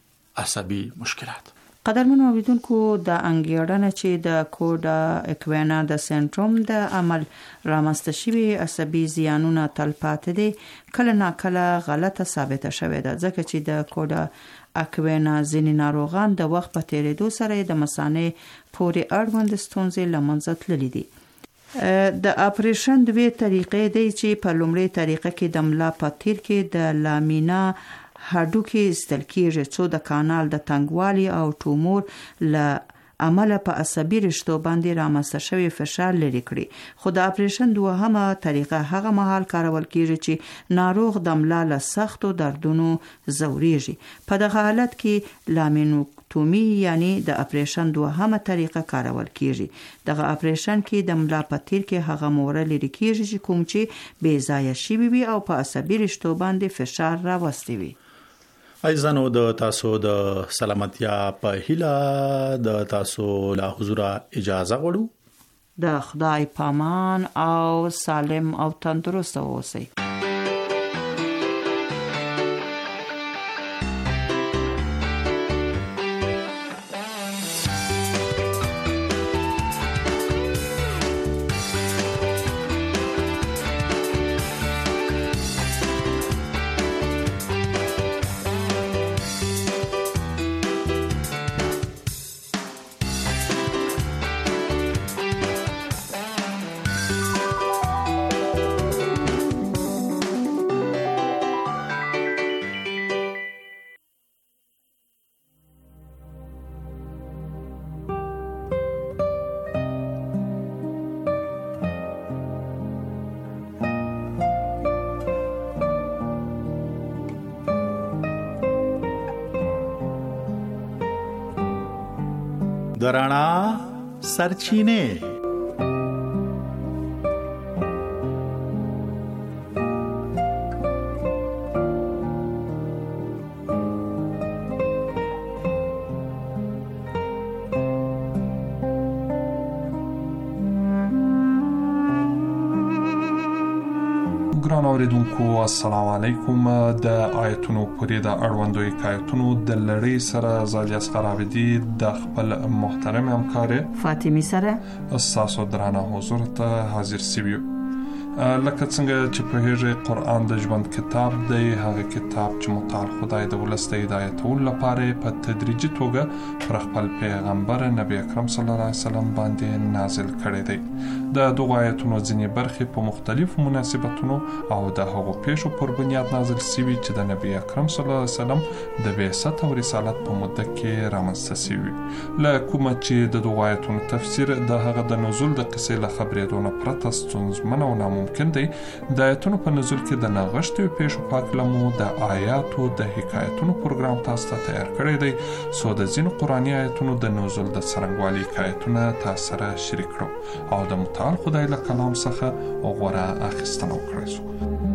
عصبي مشکلات. قدرمنو اوریدونکو د انګیرنه چې د کوډا اکوینا د سندروم د عمل رامنځته شوی عصبي زیانونه تلپاتې دي کله ناکله غلطه ثابته شوې ده ځکه چې د کوډا اکوینا ځینې ناروغان د وخت په تیریدو سره د مثانې پورې اړوند ستونزې له منځه تللي دي. د اپریشن دوه طریقې دي چې په لومړۍ طریقه کې د ملا په تیر کې د لامینا هډوکي استل کېږي څو د کانال د تنګوالي او تومور له عمله په عصبي رشتو باندې رامنځته شوی فشار لري کړي. خو د اپریشن دوهمه طریقه هغه مهال کارول کېږي چې ناروغ د ملا له سختو دردونو ځوريږي. په دغه حالت کې لامینوکتومي یعنی د اپریشن دوهمه طریقه کارول کېږي. دغه اپریشن کې د ملا په تیر کې هغه موره لري کېږي چې کوم چې بې ځایه شوی وي او په عصبي رشتو باندې فشار راوستي وي. ایزانو د تاسو د سلامتیا په هیله د تاسو له حضور اجازه غواړو. د خدای پامان او سالم او تندرست اوسئ. د رڼا سرچینه. اوریدونکو السلام علیکم. د آیتونو پورې د اړوندو حکایتونو د لړۍ سره زالیاس خرابدي د خپل محترم همکار فاطمی سره تاسو درانه حضور ته حاضر سیو. لکه څنګه چې په هغه قرآن د ژوند کتاب دی، هغه کتاب چې متعال خدای د ولست هدایتول لپاره په تدریجي توګه پر خپل پیغمبر نبی اکرم صلی الله علیه وسلم باندې نازل کړی دی. د دغه آیتونو ځینې برخې په مختلفو مناسبتونو او د هغو پیښو پر بنیاد نازل شوي چې د نبی اکرم صلی الله علیه وسلم د بعثت او رسالت په مدت کې رامنځته شوي. له کومه چې د دغه آیتونو تفسیر د هغه د نزول د قصې له خبرېدو نه پرته ستونزمن او ناممکن دی. د آیتونو په نزول کې د نغښتو پیښو په اړه مو د آیاتو د حکایتونو پروګرام تاسو ته تیار کړی دی. سو د ځینو قرآني آیتونو د نزول د څرنګوالي حکایتونه تاسو سره شریک کړو او د متعال خدای له کلام څخه غوړه اخیستنه وکړئ شو.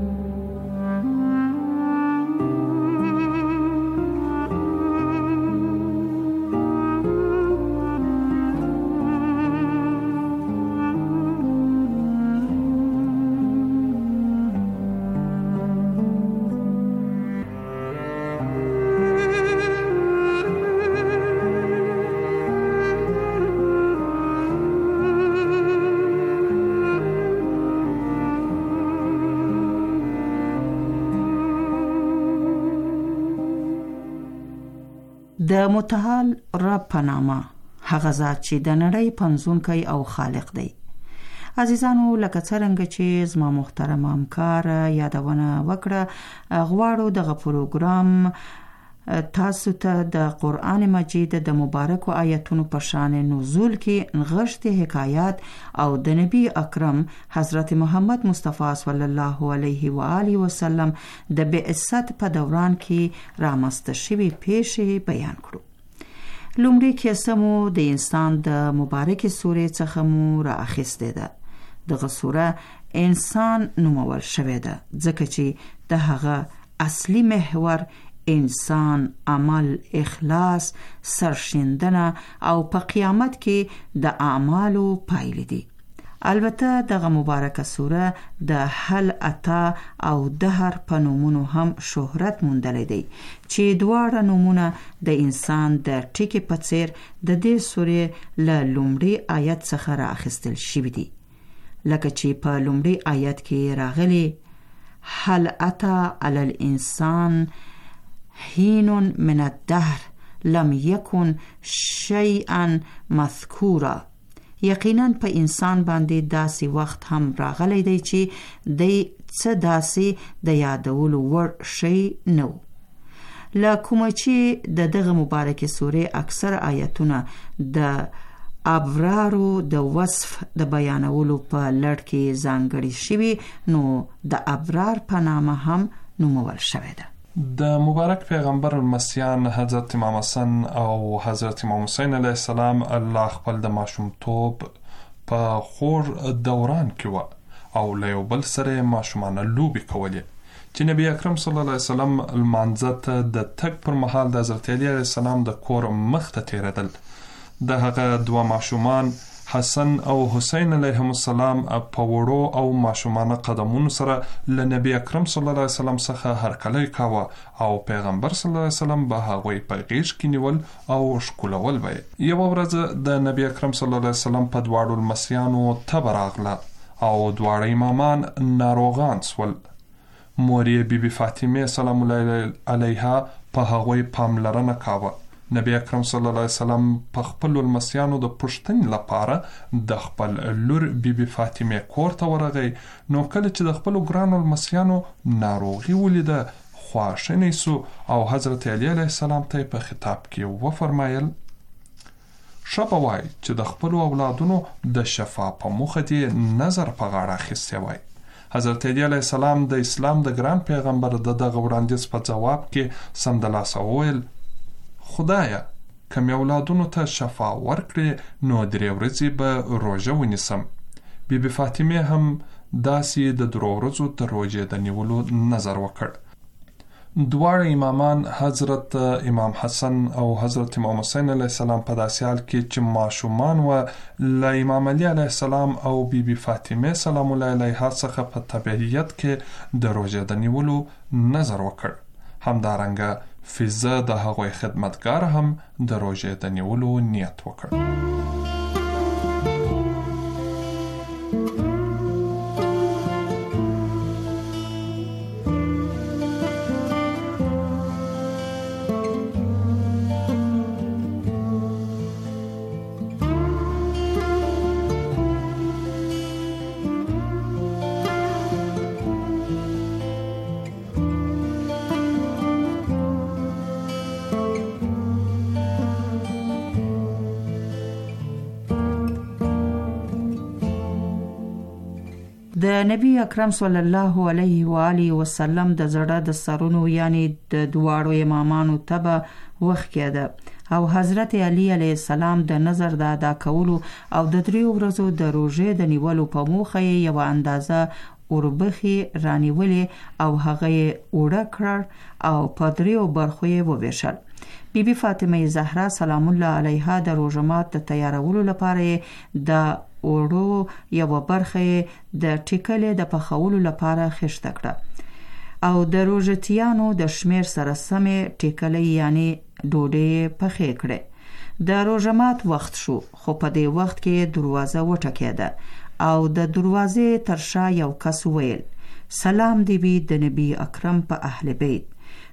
د متعال رب په نامه، هغه ذات چې د نړۍ پنځونکی او خالق دی. عزیزانو، لکه څرنګه چې زما محترم همکار یادونه وکړه، غواړو دغه پروګرام تاسو ته د قرآن مجید د مبارکو آیتونو په شان نزول کې نغښتې حکایات او د نبی اکرم حضرت محمد مصطفی صلی الله علیه و آله وسلم د بعثت په دوران کې رامنځته شوي پیښې بیان کړو. لومړی کیسه مو د انسان د مبارکې سورې څخه مو را اخیستې ده. دغه سوره انسان نومول شوې ده ځکه چې د هغه اصلي محور انسان، عمل، اخلاص، سرشندنه او په قیامت کې د اعمالو پایله دي. البته دغه مبارکه سوره د حل، عطا او دهر په نومونو هم شهرت موندلی دی چې دواړه نومونه د انسان د ټکي په څیر د دې سورې له لومړي آیت څخه را اخیستل شوي دي. لکه چې په لومړي آیت کې راغلي حل عطا علی الانسان حین من الدهر لم یکن شیئا مذکورا. یقینا په انسان باندې داسې وخت هم راغلی دی چې د څه داسې د یادولو وړ شی نو. له کومه چې د دغه مبارکې سورې اکثر آیتونه د ابرارو د وصف د بیانولو په لړ کې ځانګړي شوي، نو د ابرار په نامه هم نومول شوی ده. د مبارک پیغمبر المسیان حضرت امام حسن او حضرت امام حسین علیه السلام الله خپل د ماشومتوب په خور دوران کې و او له یو بل سره ماشومانه لوبې کولې چې نبی اکرم صلی الله علیه وسلم لمانځه د تک پر مهال د حضرت علی علیه السلام د کور مخ ته تیرېدل. د هغه دوه ماشومان حسن او حسین علیهم السلام په وړو او ماشومانه قدمونو سره له نبی اکرم صلی الله علیه وسلم څخه هرکلی کاوه او پیغمبر صلی الله علیه وسلم به هغوی په غیږ کې نیول او ښکلول به یې. یوه ورځ د نبی اکرم صلی الله علیه وسلم په دواړو لمسیانو تبه راغله او دواړه امامان ناروغان سول. مور یې بیبي فاطمه سلام الله علیها په هغوی پاملرنه کاوه. نبی اکرم صلی الله علیه وسلم په خپل لمسیانو د پوښتنې لپاره د خپل لور بیبي فاطمه کور ته ورغی. نو کله چې د خپل ګرانو لمسیانو ناروغي ولیده، خواشینی سو او حضرت علی علیه السلام ته په خطاب کې وفرمایل: ښه به وای چې د خپل اولادونو د شفا په موخه دې نظر په غاړه اخیستی وای. حضرت علی علیه السلام د اسلام د ګران پیغمبر د دغه وړاندیز په جواب کې سمدلاسه وویل: خدایا، که مې اولادونو ته شفا ورکړې نو 3 ورځې به روژه ونیسم. بیبي فاطمه هم داسې د 3 ورځو د روژې د نیولو نظر وکړ. دواړه امامان حضرت امام حسن او حضرت امام حسین علیه السلام په داسې حال کې چې ماشومان و له امام علي علیه السلام او بیبي فاطمه سلام الله علیها څخه په تبعیت کې د روژې د نیولو نظر وکړ. همدارنګه فیضه د هغوی خدمتګار هم د روژې د نیولو نیت وکړ. د نبی اکرم صلی الله علیه و آله وسلم د زړه د سرونو یعنی د دواړو امامانو تبه وخت کېده او حضرت علی علیه السلام د نظر د ادا کولو او د 3 ورځو د روژې د نیولو په موخه یو اندازه اوربخي رانیولې او هغه اوړه کړ او په 3 برخو یې وویشل. بیبي فاطمه زهرا سلام الله علیها د روژه مات د تیارولو لپاره د اوړو یو برخه د ټیکلې د پخولو لپاره خښته کړه او د روژتیانو د شمیر سره سمې ټیکلې یعنی ډوډۍ پخې کړې. د روژه مات وخت شو خو په دې وخت کې دروازه وټکېده او د دروازې تر شا یو کس ویل سلام دی وي د نبی اکرم په اهل بیت،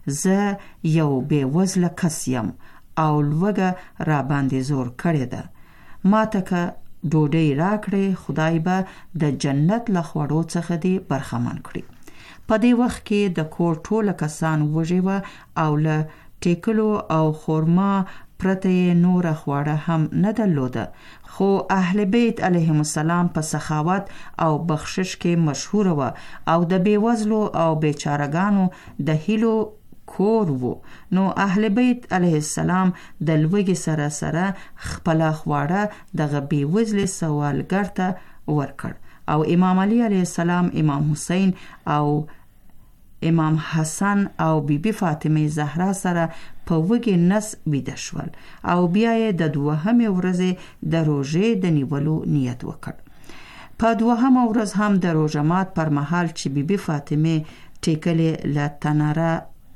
زه یو بے وزله کس یم او لوږه را باندې زور کړې ده، ما ته که ډوډۍ راکړې خدای به د جنت له خوړو څخه دی برخمن کړي. په دې وخت کې د کور ټوله کسان وږي وه او له ټیکلو او خورما پرته نور خواړه هم نه درلوده، خو اهل بیت علیهم السلام په سخاوت او بخشش کې مشهور وه او د بیوزلو او بیچارهګانو د هیلو کور وو. نو اهل بیت علیه السلام د لوږې سره سره خپل خواړه د بیوزل سوالګر ته ورکړ او امام علی علیه السلام، امام حسین او امام حسن او بیبي فاطمه زهرا سره په وږي نس ویده شول او بیا یې د 2مې ورځې د روژې د نیولو نیت وکړ. په 2مه ورځ هم د روژه مات پر مهال چې بیبي فاطمه ټیکلې له تناره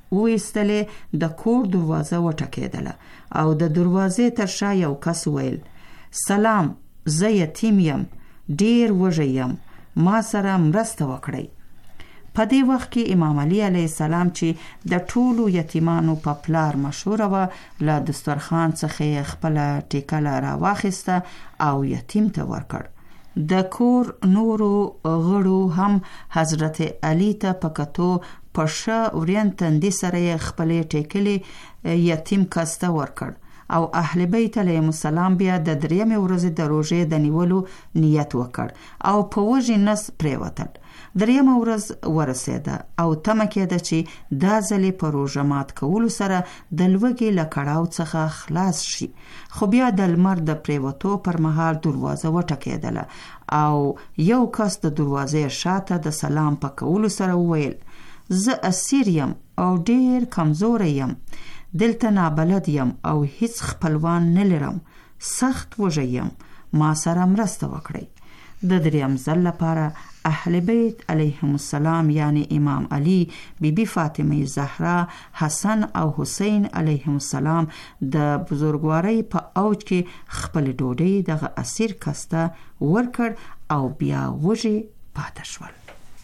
وېستلې د کور دروازه وټکېدله او د دروازې تر شا یو کس ویل سلام، زه یتیم یم، ډیر وږی یم، ما سره مرسته وکړئ. په دې وخت کې امام علی علیه السلام چې د ټولو یتیمانو په پلار مشهور و له دسترخوان څخه خپل ټیکله را واخیسته او یتیم ته ورکړ. د کور نورو غړو هم حضرت علی ته په کتو په ښه ورین تندي سره خپلې ټیکلې یتیم کس ته ورکړ او اهل بیت علیهم السلام بیا د 3مې ورځې د روژې د نیولو نیت وکړ او په وږي نس پریوتل. 3مه ورځ ورسېده او تمه کېده چې دا ځلې په روژه مات کولو سره د لوږې له کړاو څخه خلاص شي، خو بیا د لمر د پریوتو پر مهال دروازه وټکېدله او یو کس د دروازې شاته د سلام په کولو سره وویل زه اسیر یم او ډیر کمزوری یم، دلته نابلد یم او هیڅ خپلوان نه لرم، سخت وږی یم، ما سره مرسته وکړئ. د 3م ځل لپاره اهل بیت علیهم السلام یعنی امام علی، بیبي فاطمه زهرا، حسن او حسین علیهم السلام د بزرګوارۍ په اوج کې خپل ډوډۍ دغه اسیر کسته ورکړ او بیا وږي پاتې شول.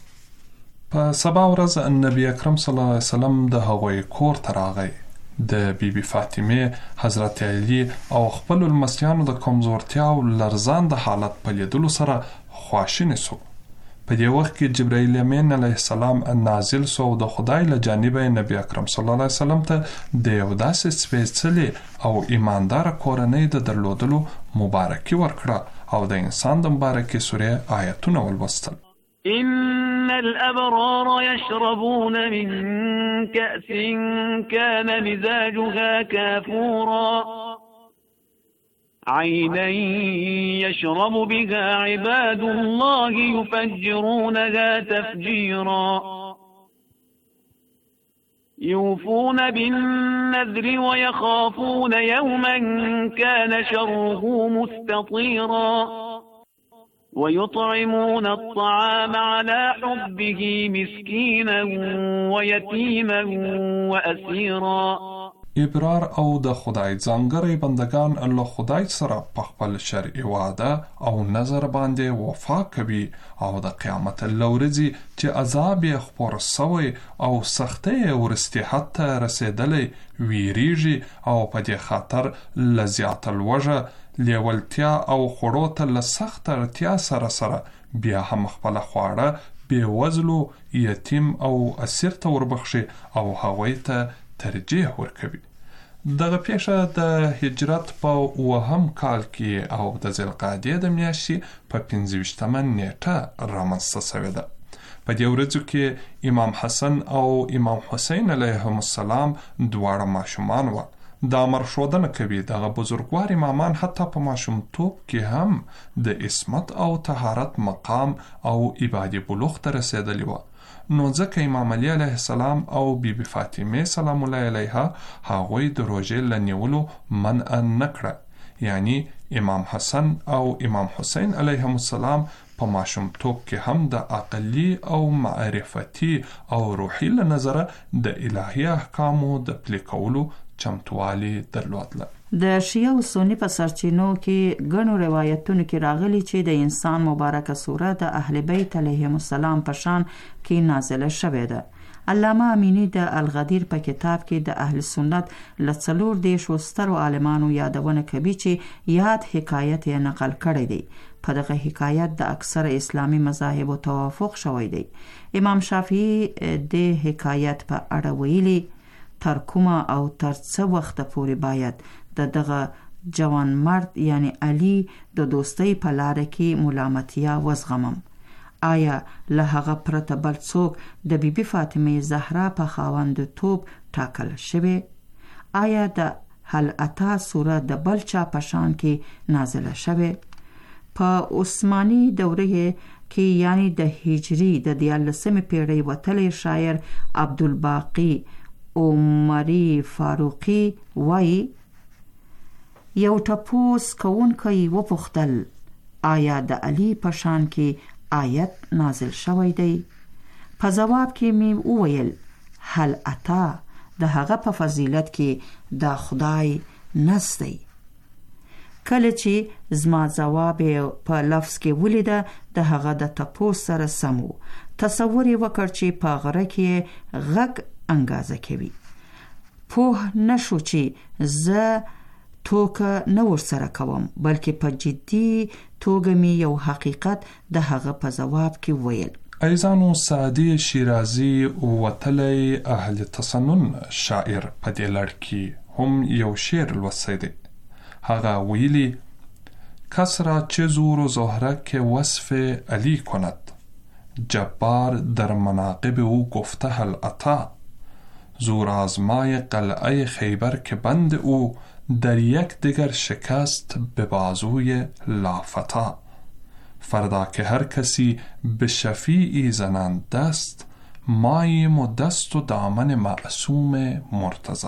په سبا ورځ نبی اکرم صلی الله علیه وسلم د هغوی کور ته راغی. د بیبي فاطمه، حضرت علی او خپل المسیانو د کمزورتیا او لرزان د حالت په لیدلو سره خواشینی سو. په دې وخت کې جبرائیل امین علیه السلام نازل سو او د خدای له جانبه نبی اکرم صلی الله علیه وسلم ته د یو داسې سپېڅلي او ایماندار کورنۍ د درلودلو مبارکي ورکړه او د انسان د مبارکي سورې آیتونه ولوستل. إن الأبرار يشربون من كأس كان مزاجها كافورا عينا يشرب بها عباد الله يفجرونها تفجيرا يوفون بالنذر ويخافون يوما كان شره مستطيرا ويطعمون الطعام على حبه مسكينا ويتيما وأسيرا. ابرار او د خدای ځانګړي بندگان الله خدای سره په خپل شرعي وعده او نظر باندې وفا کوي او د قیامت لورځي چې عذاب یې خپور سوی او سختي ورستي حتی رسیدلې ویریږي او په دې خاطر لزیات الوجه لیولتیا او خړو ته لسخت ارتیا سره بیا هم خپل خواړه بے وزلو یتیم او اسیر ته وربخشي او هغوی ته ترجیح ورکوي. دغه پیښه د هجرت په 9 کال کې او د ذوالقعدې د میاشتې په 25مه نیټه رامنځته شوې ده. په دې ورځو کې امام حسن او امام حسین علیهم السلام دواړه ماشومان وو. دا امر ښودنه کوي دغه بزرګوار امامان حتی په ماشومتوب کې هم د عصمت او طهارت مقام او عبادي بلوغ ته رسېدلي وو. نو ځکه امام علی علیه السلام او بیبي فاطمه سلام الله علیها هغوی د روژې له نیولو منع نه کړه. یعنی امام حسن او امام حسین علیهم السلام په ماشومتوب کې هم د عقلي او معرفتي او روحي له نظره د الهي احکامو د پلي کولو چمتووالی درلودله. د شیعه او سنی په سرچینو کې ګڼو روایتونو کې راغلي چې د انسان مبارکه سوره د اهل بیت علیهم السلام په شان کې نازله شوې ده. علامه امینی د الغدیر په کتاب کې د اهل سنت له 4 سترو عالمانو یادونه کوي چې یاد حکایت یې نقل کړی دی. په دغه حکایت د اکثر اسلامی مذاهبو توافق شوی دی. امام شافعی د حکایت په اړه ویلي تر کومه او تر څه وخت پورې باید دغه جوان مرد یعنی علی د دوستۍ په لار کې ملامتیا وزغمم. آیا له هغه پرته بل څوک د بیبي فاطمه زهرا په خاوند توپ ټاکل شوی؟ آیا د هل اتا سوره د بل چا په شان کې نازله شوی؟ په عثماني دوره کې یعنی د هجری د 14مې پیړۍ وتلی شاعر عبدالباقی عمری فاروقی وای یو ټپوس کوونکی وپوښتل آیا د علی په شان کې آیت نازل شوی دی؟ په جواب کې می وویل هل اتا د هغه په فضیلت کې د خدای نستی. کله چې زما جواب په لفظ کې ولیده د هغه د ټپوس سره سمو تصور وکړ چې په غره کې غږ انګازه کوي. پوه نشو چې زه توکه نه ورسره کوم بلکې په جدي توګه می یو حقیقت د هغه په جواب کې ویل. ایزانو سعدی شیرازی وتلی اهل تصنن شاعر په دې لړ کې هم یو شعر لوستی دی. هغه ویلی کس را چه زور و زهره که وصف علی کند جبار در مناقب او گفته هل اتا زور آزمای قلعه خیبر که بند او در یک دیگر شکست به بازوی لافتا فردا که هر کسی به شفیعی زنند دست مایم و دست و دامن معصوم مرتضی.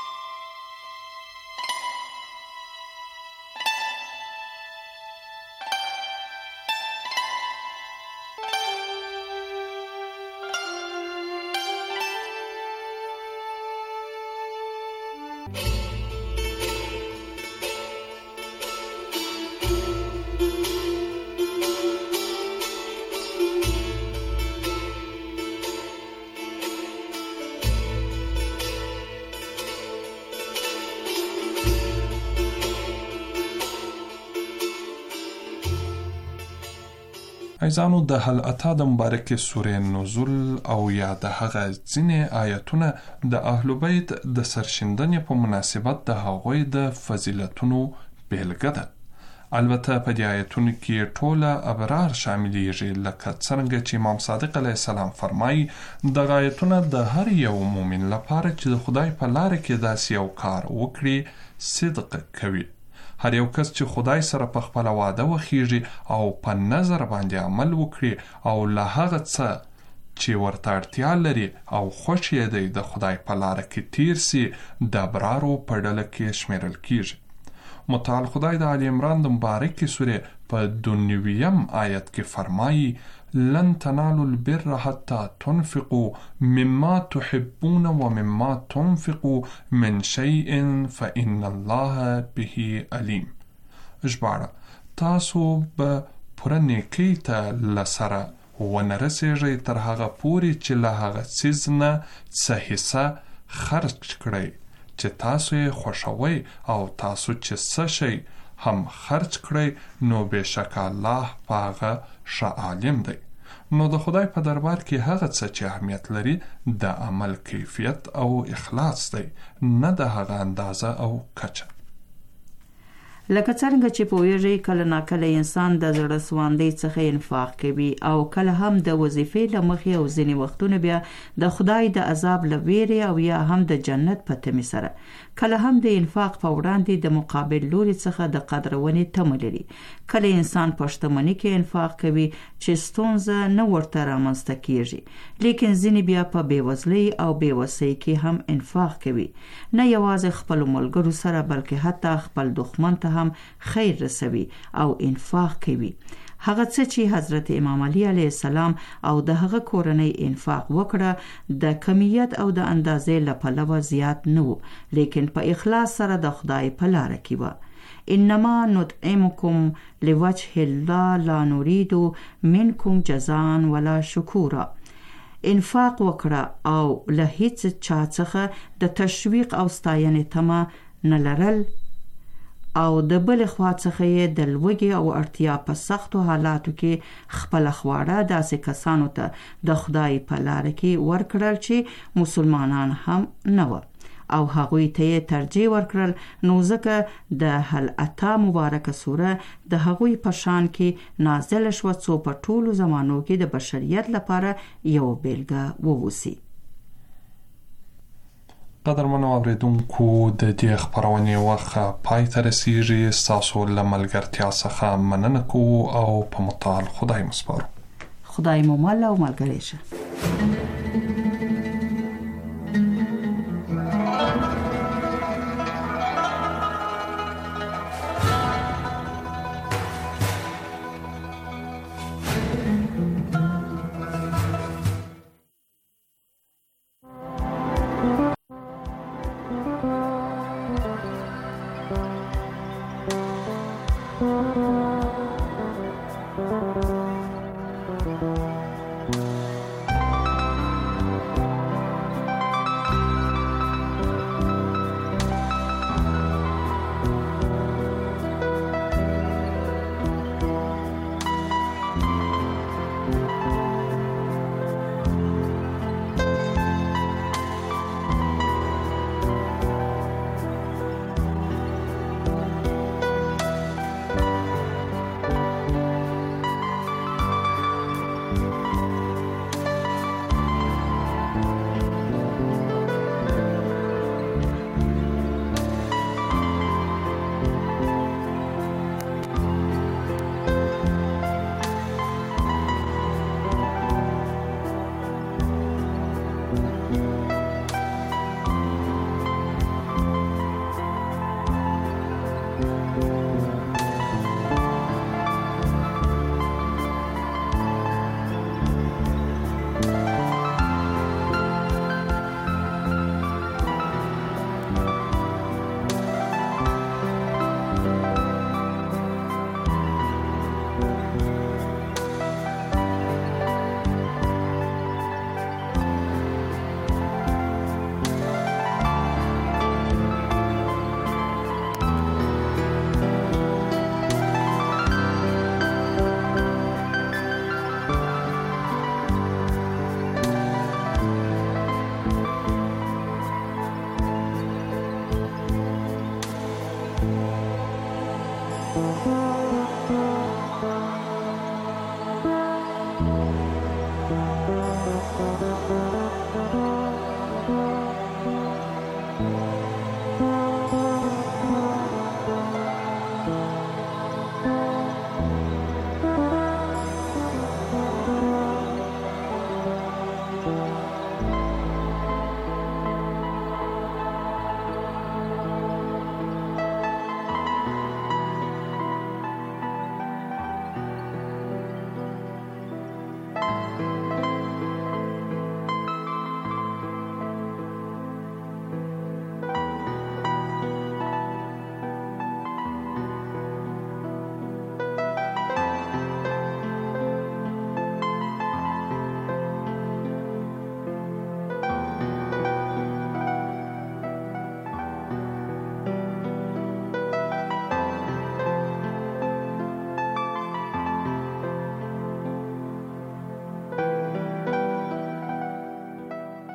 ایزانو د هل اتا د مبارکه سوره نزول او یا د هغه ځینې آیتونه د اهل بیت د سرشندنې په مناسبت د هغوی د فضیلتونو بیلګه ده. البته په دې آیتونو کې ټوله ابرار شاملیږي لکه څنګه چې امام صادق علیه السلام فرمایي دغه آیتونه د هر یو مؤمن لپاره چې د خدای په لاره کې داسې یو کار وکړي صدق کوي. هر یو کس چې خدای سره په خپل وعده وخیږي او په نظر باندې عمل وکړي او له هغه څه چې ورته اړتیا لري او خوښ یې دی د خدای په لاره کې تیر سي د ابرارو په ډله کې شمیرل کیږي. متعال خدای د آل عمران د مبارکې سورې په 92 آیت کې فرمایي لن تنالوا البر حتى تنفقوا مما تحبون ومما تنفقوا من شيء فإن الله به عليم. ژباړه تاسو به پوره نیکۍ ته لسره ونه رسیږئ تر هغه پورې چې له هغه څیز نه څه حصه خرج کړئ چې تاسو یې خوښوئ او تاسو چې څه شی هم خرج کړئ نو بېشکه الله په هغه ښه عالم دی. نو د خدای په دربار کې هغه څه چې اهمیت لري د عمل کیفیت او اخلاص دی، نه د هغه اندازه او کچه. لکه څنګه چې پوهیږئ کله ناکله انسان د زړه سواندۍ څخه انفاق کوي او کله هم د وظیفې له مخې او ځینې وختونه بیا د خدای د عذاب له ویرې او یا هم د جنت په تمې سره، کله هم د انفاق په وړاندې د مقابل لوري څخه د قدرونې تمه لري. کله انسان په شتمنۍ کې انفاق کوي چې ستونزه نه ورته رامنځته کیږي، لیکن ځینې بیا په بېوزلۍ او بېوسۍ کې هم انفاق کوي، نه یوازې خپل ملګرو سره بلکې حتی خپل دښمن ته هم خیر رسوي او انفاق کوي. هغه څه چې حضرت امام علی علیه السلام او د هغه کورنۍ انفاق وکړه د کمیت او د اندازې له پلوه زیات نه و، لیکن په اخلاص سره د خدای په لاره کې و. انما نطعمکم لوجه الله لا نريد منکم جزاء ولا شکورا. انفاق وکړه او له هیڅ چا څخه د تشویق او ستاینې تمه نه لرل او د بل خوا څخه یې د لوږې او اړتیا په سختو حالاتو کې خپل خواړه داسې کسانو ته د خدای په لاره کې ورکړل چې مسلمانان هم نه و او هغوی ته یې ترجیح ورکړل، نو ځکه د حل اتا مبارکه سوره د هغوی په شان کې نازله شوه څو په ټولو زمانو کې د بشریت لپاره یو بیلګه ووسی. قدرمنو اوریدونکو د دې خپرونې وخت پای ته رسیږي. ستاسو له ملګرتیا څخه مننه کوو او په متعال خدای مسپارو. خدای مو مل او ملګری شه.